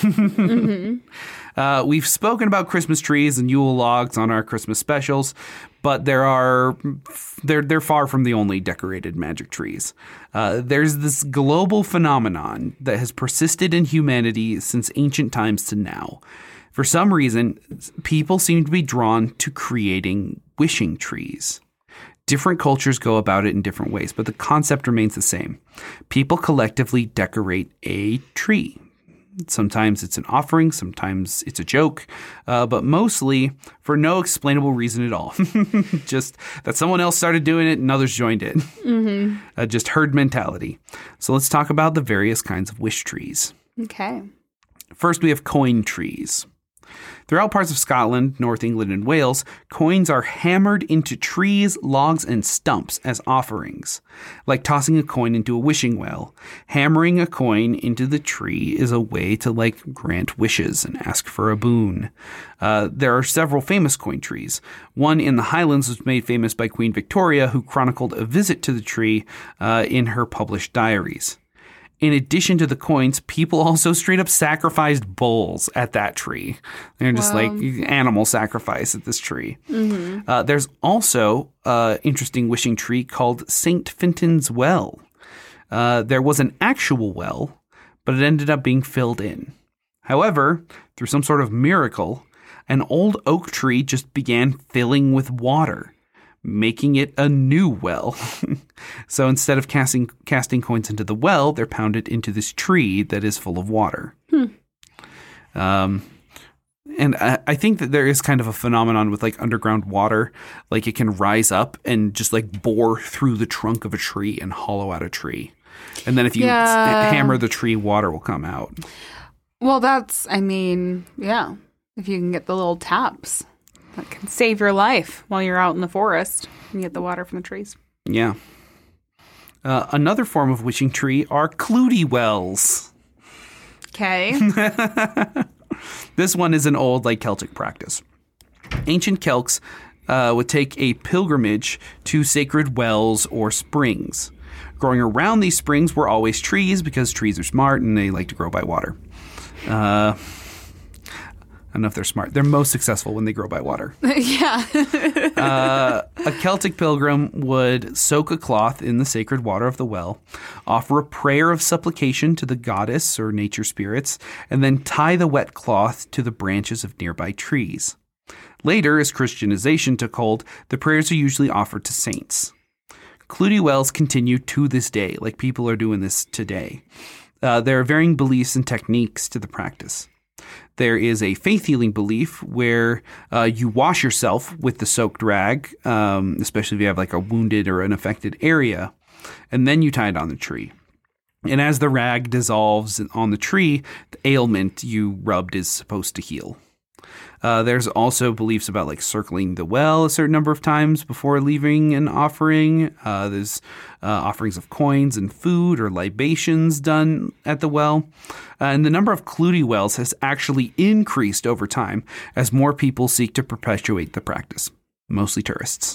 A: Mm-hmm. We've spoken about Christmas trees and Yule logs on our Christmas specials, but they're far from the only decorated magic trees. There's this global phenomenon that has persisted in humanity since ancient times to now. For some reason, people seem to be drawn to creating wishing trees. Different cultures go about it in different ways, but the concept remains the same. People collectively decorate a tree. Sometimes it's an offering, sometimes it's a joke, but mostly for no explainable reason at all. Just that someone else started doing it and others joined in. Mm-hmm. Just herd mentality. So let's talk about the various kinds of wish trees.
B: Okay.
A: First, we have coin trees. Throughout parts of Scotland, North England, and Wales, coins are hammered into trees, logs, and stumps as offerings. Like tossing a coin into a wishing well, hammering a coin into the tree is a way to grant wishes and ask for a boon. There are several famous coin trees. One in the Highlands was made famous by Queen Victoria, who chronicled a visit to the tree in her published diaries. In addition to the coins, people also straight up sacrificed bulls at that tree. They're just animal sacrifice at this tree. Mm-hmm. There's also an interesting wishing tree called St. Fintan's Well. There was an actual well, but it ended up being filled in. However, through some sort of miracle, an old oak tree just began filling with water, making it a new well. So instead of casting coins into the well, they're pounded into this tree that is full of water. And I think that there is kind of a phenomenon with underground water. It can rise up and just bore through the trunk of a tree and hollow out a tree. And then if you hammer the tree, water will come out.
B: Well, yeah. If you can get the little taps. That can save your life while you're out in the forest and get the water from the trees.
A: Yeah. Another form of wishing tree are Clootie wells.
B: Okay.
A: This one is an old Celtic practice. Ancient Celts would take a pilgrimage to sacred wells or springs. Growing around these springs were always trees because trees are smart and they like to grow by water. I don't know if they're smart. They're most successful when they grow by water.
B: Yeah.
A: A Celtic pilgrim would soak a cloth in the sacred water of the well, offer a prayer of supplication to the goddess or nature spirits, and then tie the wet cloth to the branches of nearby trees. Later, as Christianization took hold, the prayers are usually offered to saints. Clootie wells continue to this day, like people are doing this today. There are varying beliefs and techniques to the practice. There is a faith healing belief where you wash yourself with the soaked rag, especially if you have like a wounded or an affected area, and then you tie it on the tree. And as the rag dissolves on the tree, the ailment you rubbed is supposed to heal. There's also beliefs about like circling the well a certain number of times before leaving an offering. There's offerings of coins and food or libations done at the well. And the number of Clootie wells has actually increased over time as more people seek to perpetuate the practice, mostly tourists.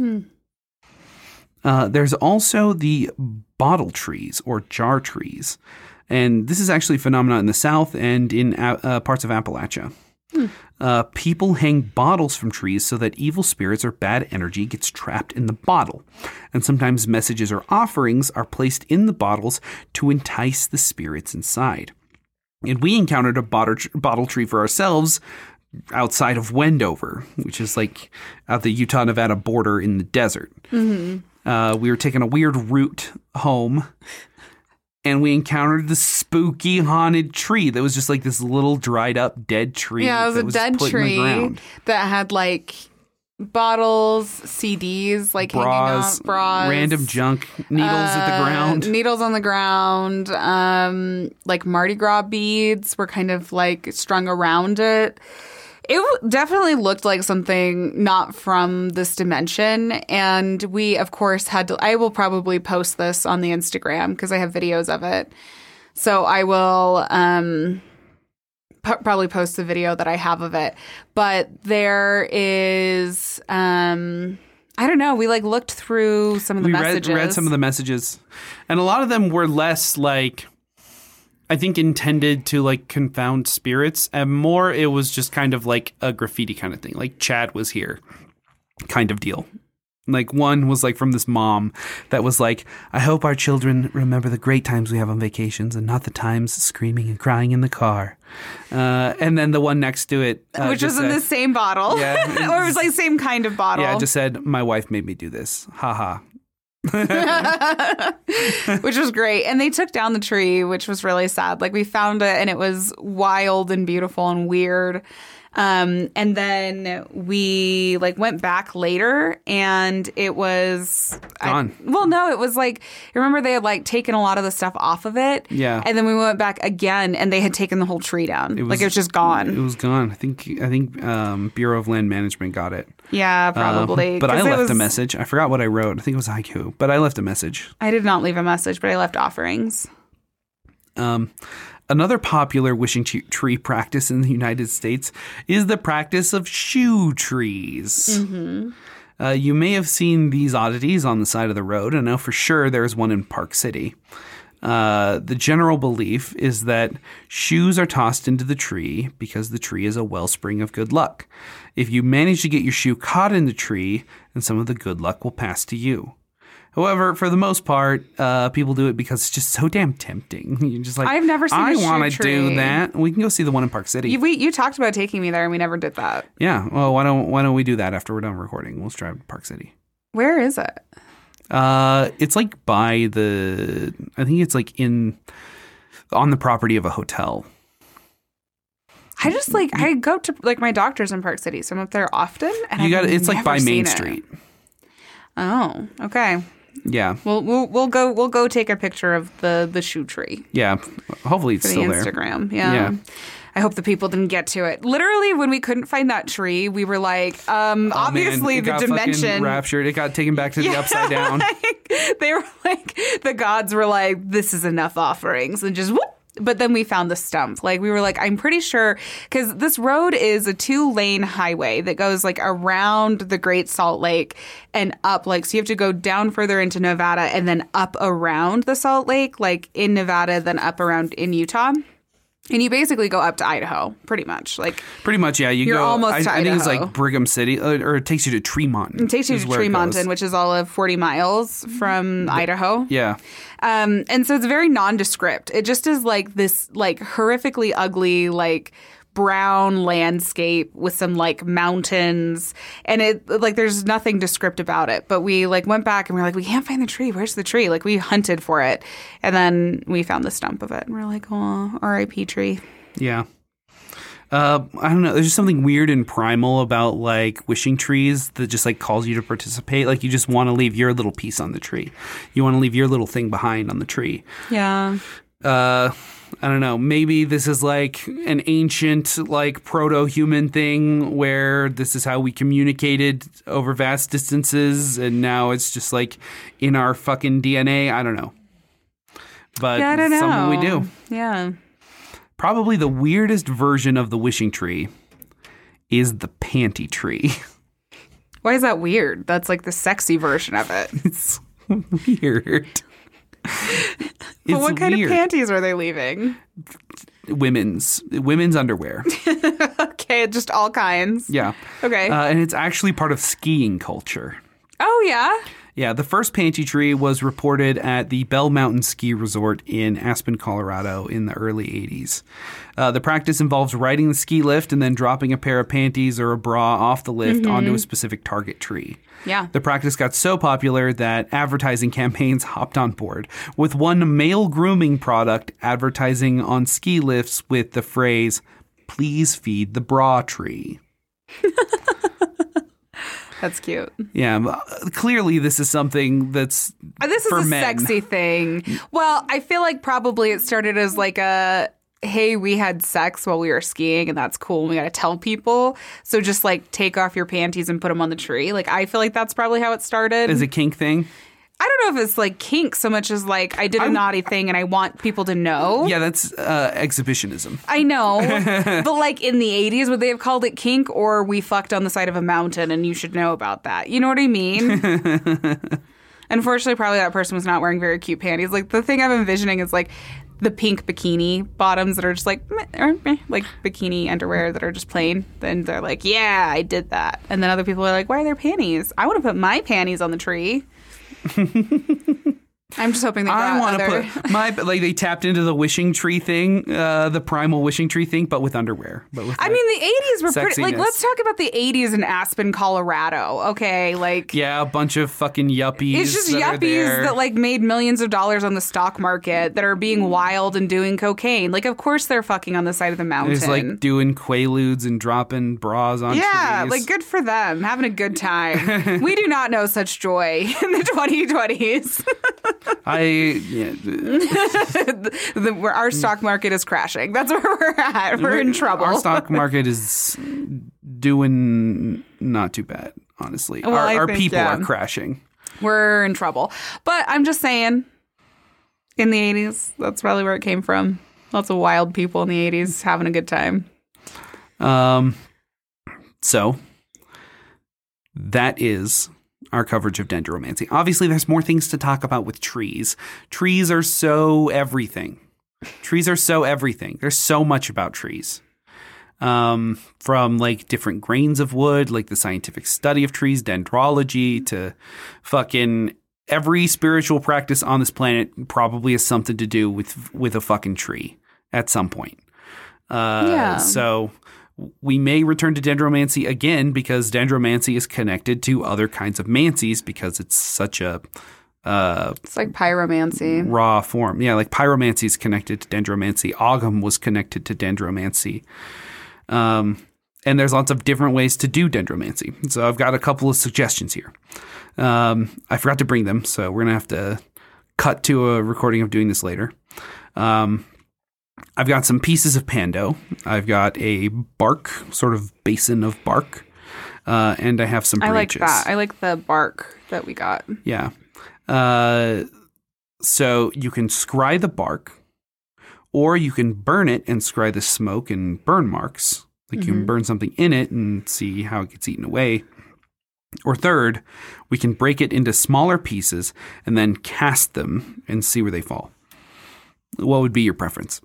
A: There's also the bottle trees or jar trees. And this is actually a phenomenon in the South and in parts of Appalachia. People hang bottles from trees so that evil spirits or bad energy gets trapped in the bottle. And sometimes messages or offerings are placed in the bottles to entice the spirits inside. And we encountered a bottle tree for ourselves outside of Wendover, which is like at the Utah-Nevada border in the desert. Mm-hmm. We were taking a weird route home. And we encountered the spooky haunted tree that was just like this little dried up dead tree.
B: Yeah, it was a dead tree that had like bottles, CDs, like hanging out, bras,
A: random junk, needles at the ground.
B: Needles on the ground. Like Mardi Gras beads were kind of like strung around it. It definitely looked like something not from this dimension. And we, of course, had to... I will probably post this on the Instagram because I have videos of it. So I will probably post the video that I have of it. But there is... I don't know. We like looked through some of the messages.
A: Read some of the messages. And a lot of them were less like... I think intended to like confound spirits, and more it was just kind of like a graffiti kind of thing, like Chad was here kind of deal. Like one was like from this mom that was like, I hope our children remember the great times we have on vacations and not the times screaming and crying in the car. And then the one next to it,
B: which was in the same bottle, yeah, or it was like same kind of bottle.
A: Yeah, it just said, my wife made me do this. Ha
B: which was great. And they took down the tree, which was really sad. Like we found it and it was wild and beautiful and weird. And then we like went back later and it was
A: gone.
B: It was like, remember they had like taken a lot of the stuff off of it.
A: Yeah.
B: And then we went back again and they had taken the whole tree down. It was just gone.
A: It was gone. I think Bureau of Land Management got it.
B: Yeah, probably.
A: But I left a message. I forgot what I wrote. I think it was haiku, but I left a message.
B: I did not leave a message, but I left offerings.
A: Another popular wishing tree practice in the United States is the practice of shoe trees. Mm-hmm. You may have seen these oddities on the side of the road. I know for sure there's one in Park City. The general belief is that shoes are tossed into the tree because the tree is a wellspring of good luck. If you manage to get your shoe caught in the tree, then some of the good luck will pass to you. However, for the most part, people do it because it's just so damn tempting. You're just like,
B: I've never seen a shoe tree.
A: I want to do that. We can go see the one in Park City.
B: You talked about taking me there, and we never did that.
A: Yeah. Well, why don't we do that after we're done recording? We'll drive to Park City.
B: Where is it?
A: It's like by the. I think it's like on the property of a hotel.
B: I just like I go to like my doctor's in Park City, so I'm up there often. And
A: it's like by Main Street.
B: Oh, okay.
A: Yeah.
B: We'll go take a picture of the shoe tree.
A: Yeah. Hopefully it's still there.
B: For the Instagram. Yeah. I hope the people didn't get to it. Literally, when we couldn't find that tree, we were like, obviously the dimension
A: raptured. It got taken back to the upside down.
B: They were like, the gods were like, this is enough offerings, and just whoop. But then we found the stump. Like, we were like, I'm pretty sure, because this road is a 2-lane highway that goes like around the Great Salt Lake and up. Like, so you have to go down further into Nevada and then up around the Salt Lake, like in Nevada, then up around in Utah. And you basically go up to Idaho, pretty much. Like,
A: pretty much, yeah.
B: You're
A: go.
B: almost to
A: I think it's
B: Idaho.
A: like Brigham City, or it takes you to Tremont.
B: It takes you
A: is
B: to
A: where it
B: Tremont,
A: goes.
B: which is all of 40 miles from Idaho.
A: Yeah.
B: And so it's very nondescript. It just is like this like horrifically ugly like brown landscape with some like mountains, and it like there's nothing descript about it. But we like went back and we were like, we can't find the tree. Where's the tree? Like, we hunted for it, and then we found the stump of it, and we're like, oh, R.I.P. tree.
A: Yeah. I don't know. There's just something weird and primal about like wishing trees that just like calls you to participate. Like, you just want to leave your little piece on the tree. You want to leave your little thing behind on the tree.
B: Yeah.
A: I don't know. Maybe this is like an ancient, like proto-human thing where this is how we communicated over vast distances, and now it's just like in our fucking DNA. I don't know. But
B: Yeah, I don't know.
A: something we do.
B: Yeah.
A: Probably the weirdest version of the wishing tree is the panty tree.
B: Why is that weird? That's like the sexy version of it.
A: It's weird.
B: But what kind of panties are they leaving?
A: Women's underwear.
B: Okay, just all kinds.
A: Yeah.
B: Okay.
A: And it's actually part of skiing culture.
B: Oh, yeah?
A: Yeah, the first panty tree was reported at the Bell Mountain Ski Resort in Aspen, Colorado in the early 80s. The practice involves riding the ski lift and then dropping a pair of panties or a bra off the lift onto a specific target tree.
B: Yeah.
A: The practice got so popular that advertising campaigns hopped on board, with one male grooming product advertising on ski lifts with the phrase, "Please feed the bra tree."
B: That's cute.
A: Yeah, clearly this is something that's
B: This is
A: for
B: a
A: men.
B: sexy thing. Well, I feel like probably it started as like a, hey, we had sex while we were skiing and that's cool and we got to tell people. So just like take off your panties and put them on the tree. Like, I feel like that's probably how it started.
A: Is a kink thing.
B: I don't know if it's like kink so much as like I did a naughty thing and I want people to know.
A: Yeah, that's exhibitionism.
B: I know. But like in the 80s, would they have called it kink, or we fucked on the side of a mountain and you should know about that? You know what I mean? Unfortunately, probably that person was not wearing very cute panties. Like, the thing I'm envisioning is like the pink bikini bottoms that are just like, meh, or meh, like bikini underwear that are just plain. Then they're like, yeah, I did that. And then other people are like, why are there panties? I want to put my panties on the tree. I'm just hoping they brought
A: I want to
B: other...
A: put my, like, they tapped into the wishing tree thing, the primal wishing tree thing, but with underwear. But with
B: I mean, the 80s were pretty... Like,
A: sexiness.
B: let's talk about the 80s in Aspen, Colorado. Okay, like...
A: yeah, a bunch of fucking yuppies.
B: It's just
A: that are
B: yuppies
A: there.
B: that, like, made millions of dollars on the stock market that are being wild and doing cocaine. Like, of course they're fucking on the side of the mountain.
A: There's like doing quaaludes and dropping bras on
B: yeah,
A: trees.
B: like, good for them. Having a good time. We do not know such joy in the 2020s. Where our stock market is crashing. That's where we're at. We're in trouble.
A: Our stock market is doing not too bad, honestly.
B: Well, I
A: our
B: think,
A: people
B: yeah.
A: are crashing.
B: We're in trouble. But I'm just saying, in the 80s, that's probably where it came from. Lots of wild people in the 80s having a good time.
A: So that is our coverage of dendromancy. Obviously, there's more things to talk about with trees. Trees are so everything. Trees are so everything. There's so much about trees. From like different grains of wood, like the scientific study of trees, dendrology, to fucking every spiritual practice on this planet probably has something to do with a fucking tree at some point.
B: Yeah.
A: So we may return to dendromancy again because dendromancy is connected to other kinds of mancies because it's such a
B: It's like pyromancy.
A: raw form. Yeah, like pyromancy is connected to dendromancy. Ogham was connected to dendromancy. And there's lots of different ways to do dendromancy. So I've got a couple of suggestions here. I forgot to bring them, so we're going to have to cut to a recording of doing this later. I've got some pieces of pando. I've got a bark, sort of basin of bark. And I have some branches.
B: I like that. I like the bark that we got.
A: Yeah. So you can scry the bark, Or you can burn it and scry the smoke and burn marks. Like you can burn something in it and see how it gets eaten away. Or third, we can break it into smaller pieces and then cast them and see where they fall. What would be your preference?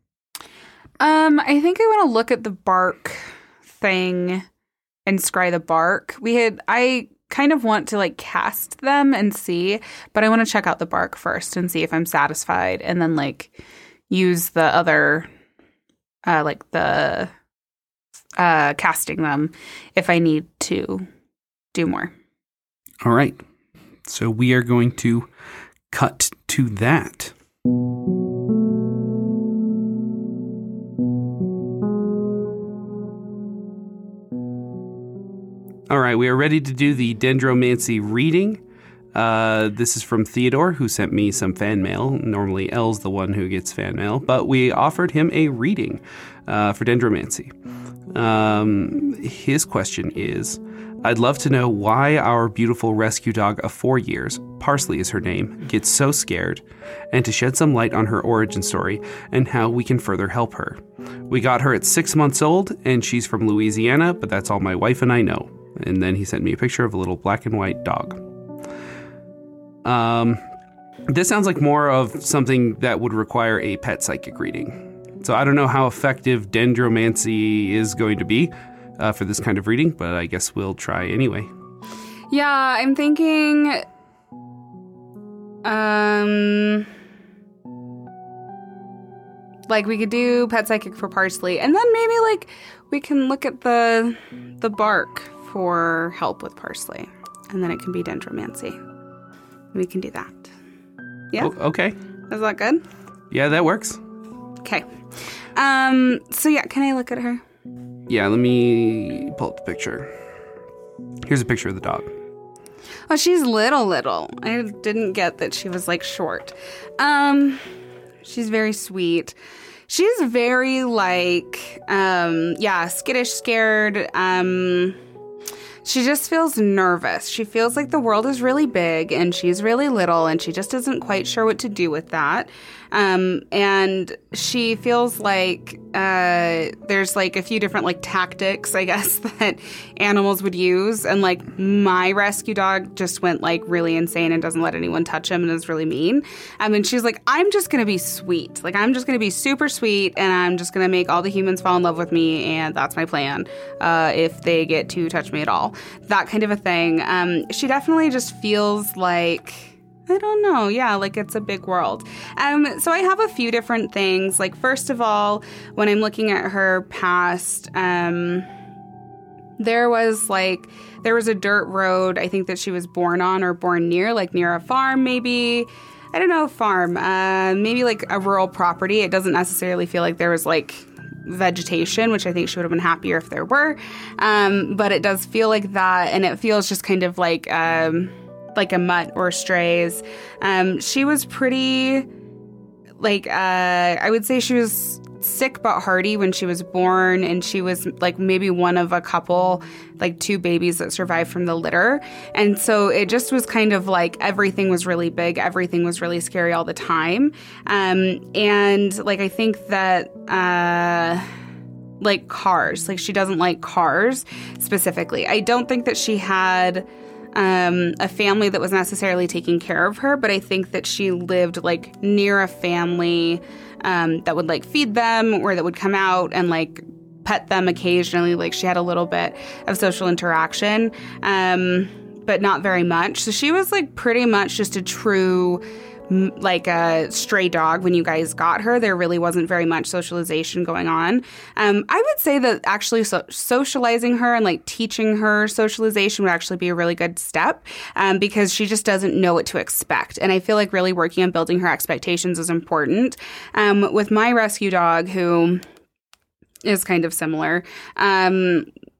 B: I think I want to look at the bark thing and scry the bark. I kind of want to like cast them and see, but I want to check out the bark first and see if I'm satisfied, and then like use the other, like the casting them if I need to do more.
A: All right. So we are going to cut to that. All right, we are ready to do the Dendromancy reading. This is from Theodore, who sent me some fan mail. Normally, Elle's the one who gets fan mail, but we offered him a reading for Dendromancy. His question is, I'd love to know why our beautiful rescue dog of 4 years, Parsley is her name, gets so scared, and to shed some light on her origin story and how we can further help her. We got her at 6 months old, and she's from Louisiana, but that's all my wife and I know. And then he sent me a picture of a little black and white dog. This sounds like more of something that would require a pet psychic reading. So I don't know how effective Dendromancy is going to be for this kind of reading, but I guess we'll try anyway.
B: Yeah, I'm thinking, like we could do pet psychic for Parsley, and then maybe like we can look at the bark for help with Parsley, and then it can be Dendromancy. We can do that. Yeah.
A: Oh, okay.
B: Is that good?
A: Yeah, that works.
B: Okay. So yeah, can I look at her?
A: Yeah, let me pull up the picture. Here's a picture of the dog.
B: Oh, she's little. I didn't get that she was like short. She's very sweet. She's very like, skittish, scared. She just feels nervous. She feels like the world is really big and she's really little and she just isn't quite sure what to do with that. And she feels like there's like a few different like tactics, I guess, that animals would use. And like my rescue dog just went like really insane and doesn't let anyone touch him and is really mean. And she's like, I'm just going to be sweet. Like, I'm just going to be super sweet and I'm just going to make all the humans fall in love with me. And that's my plan if they get to touch me at all. That kind of a thing. She definitely just feels like, I don't know. Yeah, like it's a big world. So I have a few different things. Like, first of all, when I'm looking at her past, there was a dirt road, I think that she was born on or born near, like near a farm maybe. I don't know, farm. Maybe like a rural property. It doesn't necessarily feel like there was like vegetation, which I think she would have been happier if there were. But it does feel like that, and it feels just kind of like a mutt or strays. She was pretty, like, I would say she was sick but hardy when she was born, and she was like maybe one of a couple, like 2 babies that survived from the litter. And so it just was kind of like everything was really big, everything was really scary all the time. And like I think that like cars, like she doesn't like cars specifically. I don't think that she had a family that was necessarily taking care of her, but I think that she lived like near a family that would like feed them or that would come out and like pet them occasionally. Like she had a little bit of social interaction, but not very much. So she was like pretty much just a true like a stray dog when you guys got her. There really wasn't very much socialization going on. I would say that actually socializing her and like teaching her socialization would actually be a really good step because she just doesn't know what to expect. And I feel like really working on building her expectations is important. With my rescue dog, who is kind of similar,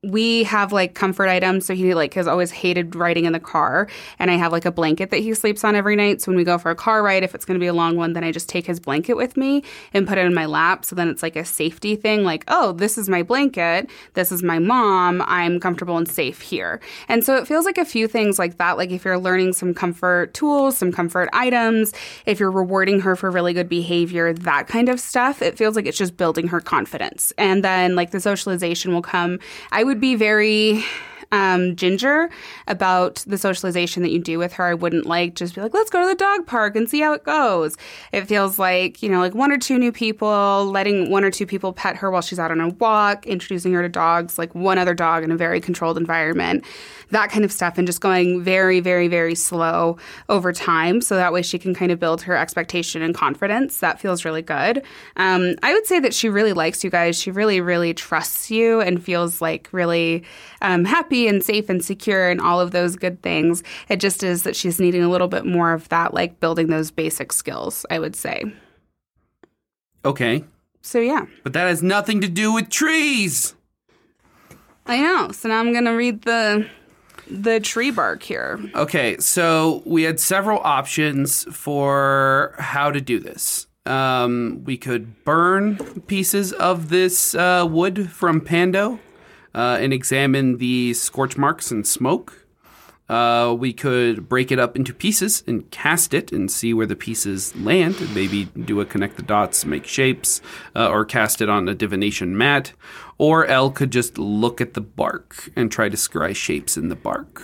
B: we have like comfort items. So he like has always hated riding in the car. And I have like a blanket that he sleeps on every night. So when we go for a car ride, if it's going to be a long one, then I just take his blanket with me and put it in my lap. So then it's like a safety thing. Like, oh, this is my blanket. This is my mom. I'm comfortable and safe here. And so it feels like a few things like that. Like if you're learning some comfort tools, some comfort items, if you're rewarding her for really good behavior, that kind of stuff, it feels like it's just building her confidence. And then like the socialization will come. I would be very ginger about the socialization that you do with her. I wouldn't like just be like, let's go to the dog park and see how it goes. It feels like, you know, like one or two new people, letting one or two people pet her while she's out on a walk, introducing her to dogs, like one other dog in a very controlled environment, that kind of stuff, and just going very, very, very slow over time. So that way she can kind of build her expectation and confidence. That feels really good. I would say that she really likes you guys. She really, really trusts you and feels like really happy and safe and secure and all of those good things. It just is that she's needing a little bit more of that, like building those basic skills, I would say.
A: Okay.
B: So, yeah.
A: But that has nothing to do with trees.
B: I know. So now I'm going to read the tree bark here.
A: Okay, so we had several options for how to do this. We could burn pieces of this wood from Pando and examine the scorch marks and smoke. We could break it up into pieces and cast it and see where the pieces land. Maybe do a connect the dots, make shapes, or cast it on a divination mat. Or Elle could just look at the bark and try to scry shapes in the bark.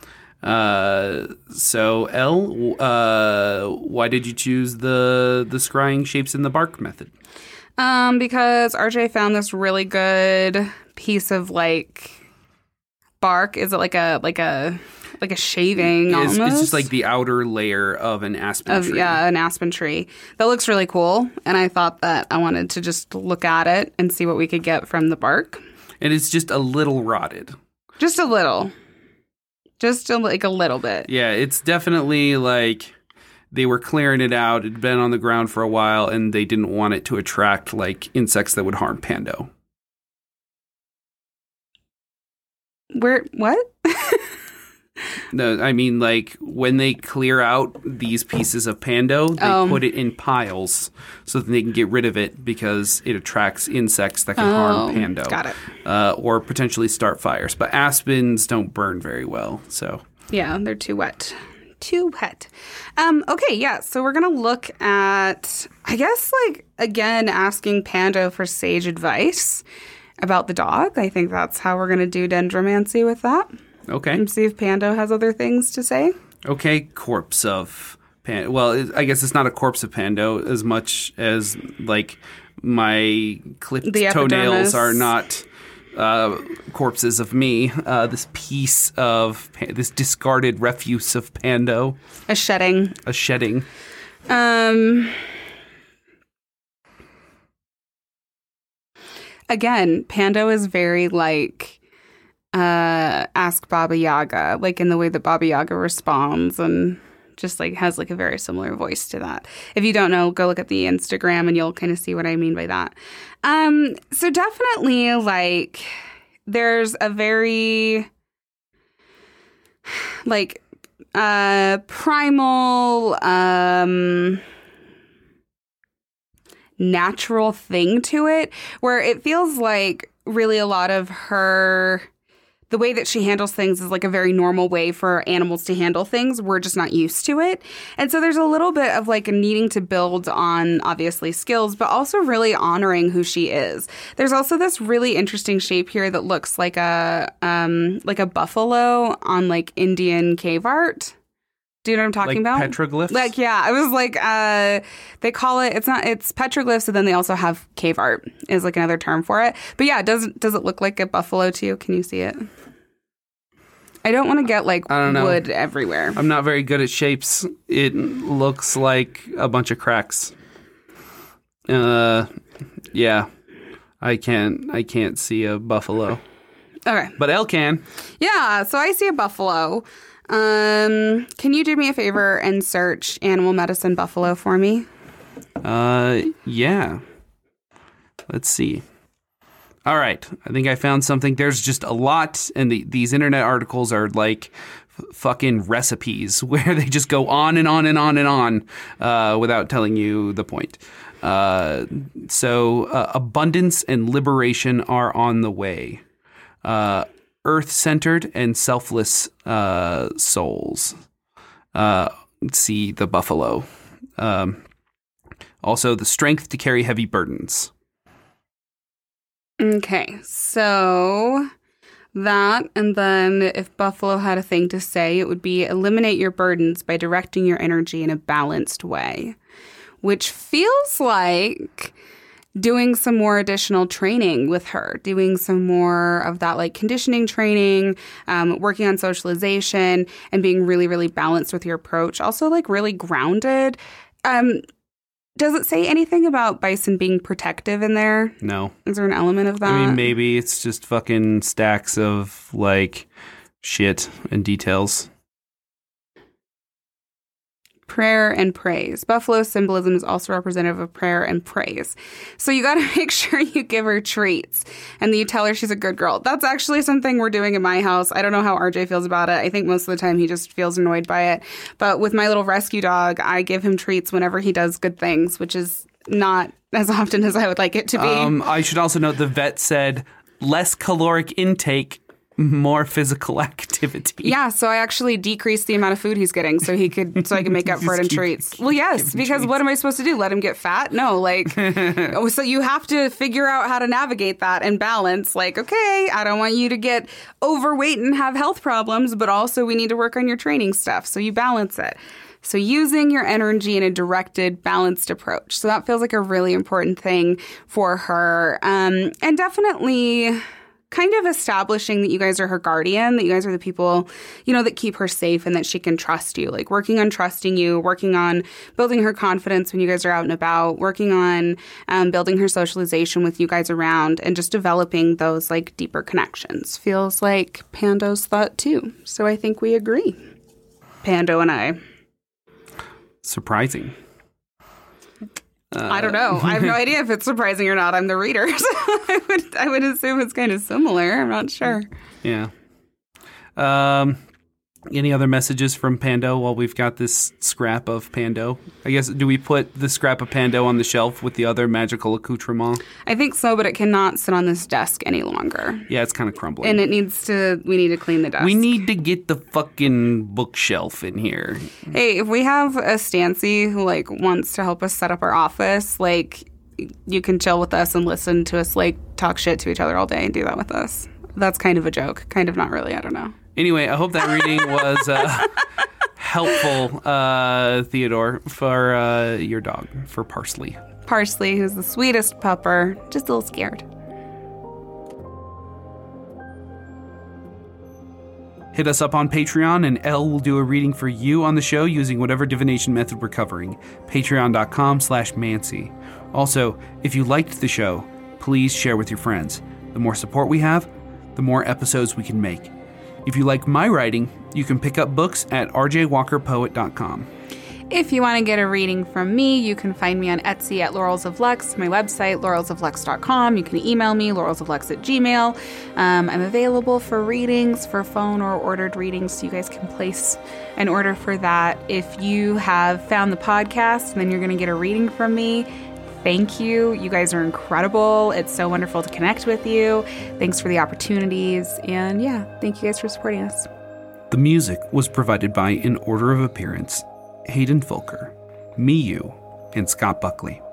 A: So Elle, why did you choose the scrying shapes in the bark method?
B: Because RJ found this really good piece of like bark. Is it like a shaving almost?
A: It's just like the outer layer of an aspen tree.
B: Yeah, an aspen tree. That looks really cool. And I thought that I wanted to just look at it and see what we could get from the bark.
A: And it's just a little rotted.
B: Just a little. Just like a little bit.
A: Yeah, it's definitely like they were clearing it out. It had been on the ground for a while, and they didn't want it to attract like insects that would harm Pando.
B: What?
A: No, I mean, like, when they clear out these pieces of Pando, they put it in piles so that they can get rid of it because it attracts insects that can harm Pando.
B: Got it.
A: Or potentially start fires. But aspens don't burn very well, so.
B: Yeah, they're too wet. Too wet. Okay, yeah, so we're going to look at, I guess, like, again, asking Pando for sage advice about the dog. I think that's how we're going to do dendromancy with that.
A: Okay.
B: And see if Pando has other things to say.
A: Okay, corpse of Pando. Well, I guess it's not a corpse of Pando as much as, like, my clipped toenails are not corpses of me. This piece of, this discarded refuse of Pando.
B: A shedding.
A: A shedding.
B: Again, Pando is very, like, ask Baba Yaga, like in the way that Baba Yaga responds, and just like has like a very similar voice to that. If you don't know, go look at the Instagram and you'll kind of see what I mean by that. So definitely like there's a very like primal natural thing to it, where it feels like really a lot of her, the way that she handles things is like a very normal way for animals to handle things. We're just not used to it. And so there's a little bit of like needing to build on obviously skills, but also really honoring who she is. There's also this really interesting shape here that looks like a buffalo on like Indian cave art. Do you know what I'm talking about?
A: Petroglyphs?
B: Like, yeah, I was like, they call it, it's petroglyphs, and then they also have cave art is like another term for it. But yeah, does it look like a buffalo to you? Can you see it? I don't want to get like wood everywhere.
A: I'm not very good at shapes. It looks like a bunch of cracks. Yeah, I can't see a buffalo.
B: Okay.
A: But Elle can.
B: Yeah, so I see a buffalo. Can you do me a favor and search animal medicine buffalo for me?
A: Yeah. Let's see. All right. I think I found something. There's just a lot, and these internet articles are like fucking recipes where they just go on and on and on and on without telling you the point. So abundance and liberation are on the way. Earth-centered and selfless souls. See the buffalo. Also, the strength to carry heavy burdens.
B: Okay, so that, and then if Buffalo had a thing to say, it would be eliminate your burdens by directing your energy in a balanced way, which feels like doing some more additional training with her, doing some more of that like conditioning training, working on socialization, and being really, really balanced with your approach. Also like really grounded. Does it say anything about Bison being protective in there?
A: No.
B: Is there an element of that?
A: I mean, maybe it's just fucking stacks of, like, shit and details.
B: Prayer and praise. Buffalo symbolism is also representative of prayer and praise. So you got to make sure you give her treats and that you tell her she's a good girl. That's actually something we're doing in my house. I don't know how RJ feels about it. I think most of the time he just feels annoyed by it. But with my little rescue dog, I give him treats whenever he does good things, which is not as often as I would like it to be.
A: I should also note the vet said less caloric intake, more physical activity.
B: Yeah, so I actually decreased the amount of food he's getting so I can make up for it in treats. Well, yes, because what am I supposed to do? Let him get fat? No, like, so you have to figure out how to navigate that and balance. Like, okay, I don't want you to get overweight and have health problems, but also we need to work on your training stuff. So you balance it. So using your energy in a directed, balanced approach. So that feels like a really important thing for her. And definitely kind of establishing that you guys are her guardian, that you guys are the people, you know, that keep her safe and that she can trust you. Like working on trusting you, working on building her confidence when you guys are out and about, working on building her socialization with you guys around, and just developing those like deeper connections. Feels like Pando's thought too. So I think we agree. Pando and I.
A: Surprising.
B: I don't know. I have no idea if it's surprising or not. I'm the reader, so I would assume it's kind of similar. I'm not sure.
A: Yeah. Any other messages from Pando while we've got this scrap of Pando? I guess, do we put the scrap of Pando on the shelf with the other magical accoutrement?
B: I think so, but it cannot sit on this desk any longer.
A: Yeah, it's kind of crumbling.
B: And we need to clean the desk.
A: We need to get the fucking bookshelf in here.
B: Hey, if we have a Stancy who like wants to help us set up our office, like you can chill with us and listen to us like talk shit to each other all day and do that with us. That's kind of a joke. Kind of not really. I don't know.
A: Anyway, I hope that reading was helpful, Theodore, for your dog, for Parsley.
B: Parsley, who's the sweetest pupper, just a little scared.
A: Hit us up on Patreon, and Elle will do a reading for you on the show using whatever divination method we're covering. Patreon.com/Mancy. Also, if you liked the show, please share with your friends. The more support we have, the more episodes we can make. If you like my writing, you can pick up books at rjwalkerpoet.com.
B: If you want to get a reading from me, you can find me on Etsy at Laurels of Lux, my website, laurelsoflux.com. You can email me, laurelsoflux@gmail.com. I'm available for readings, for phone or ordered readings, so you guys can place an order for that. If you have found the podcast and then you're going to get a reading from me, thank you. You guys are incredible. It's so wonderful to connect with you. Thanks for the opportunities. And yeah, thank you guys for supporting us.
A: The music was provided by, in order of appearance, Hayden Fulker, Me You, and Scott Buckley.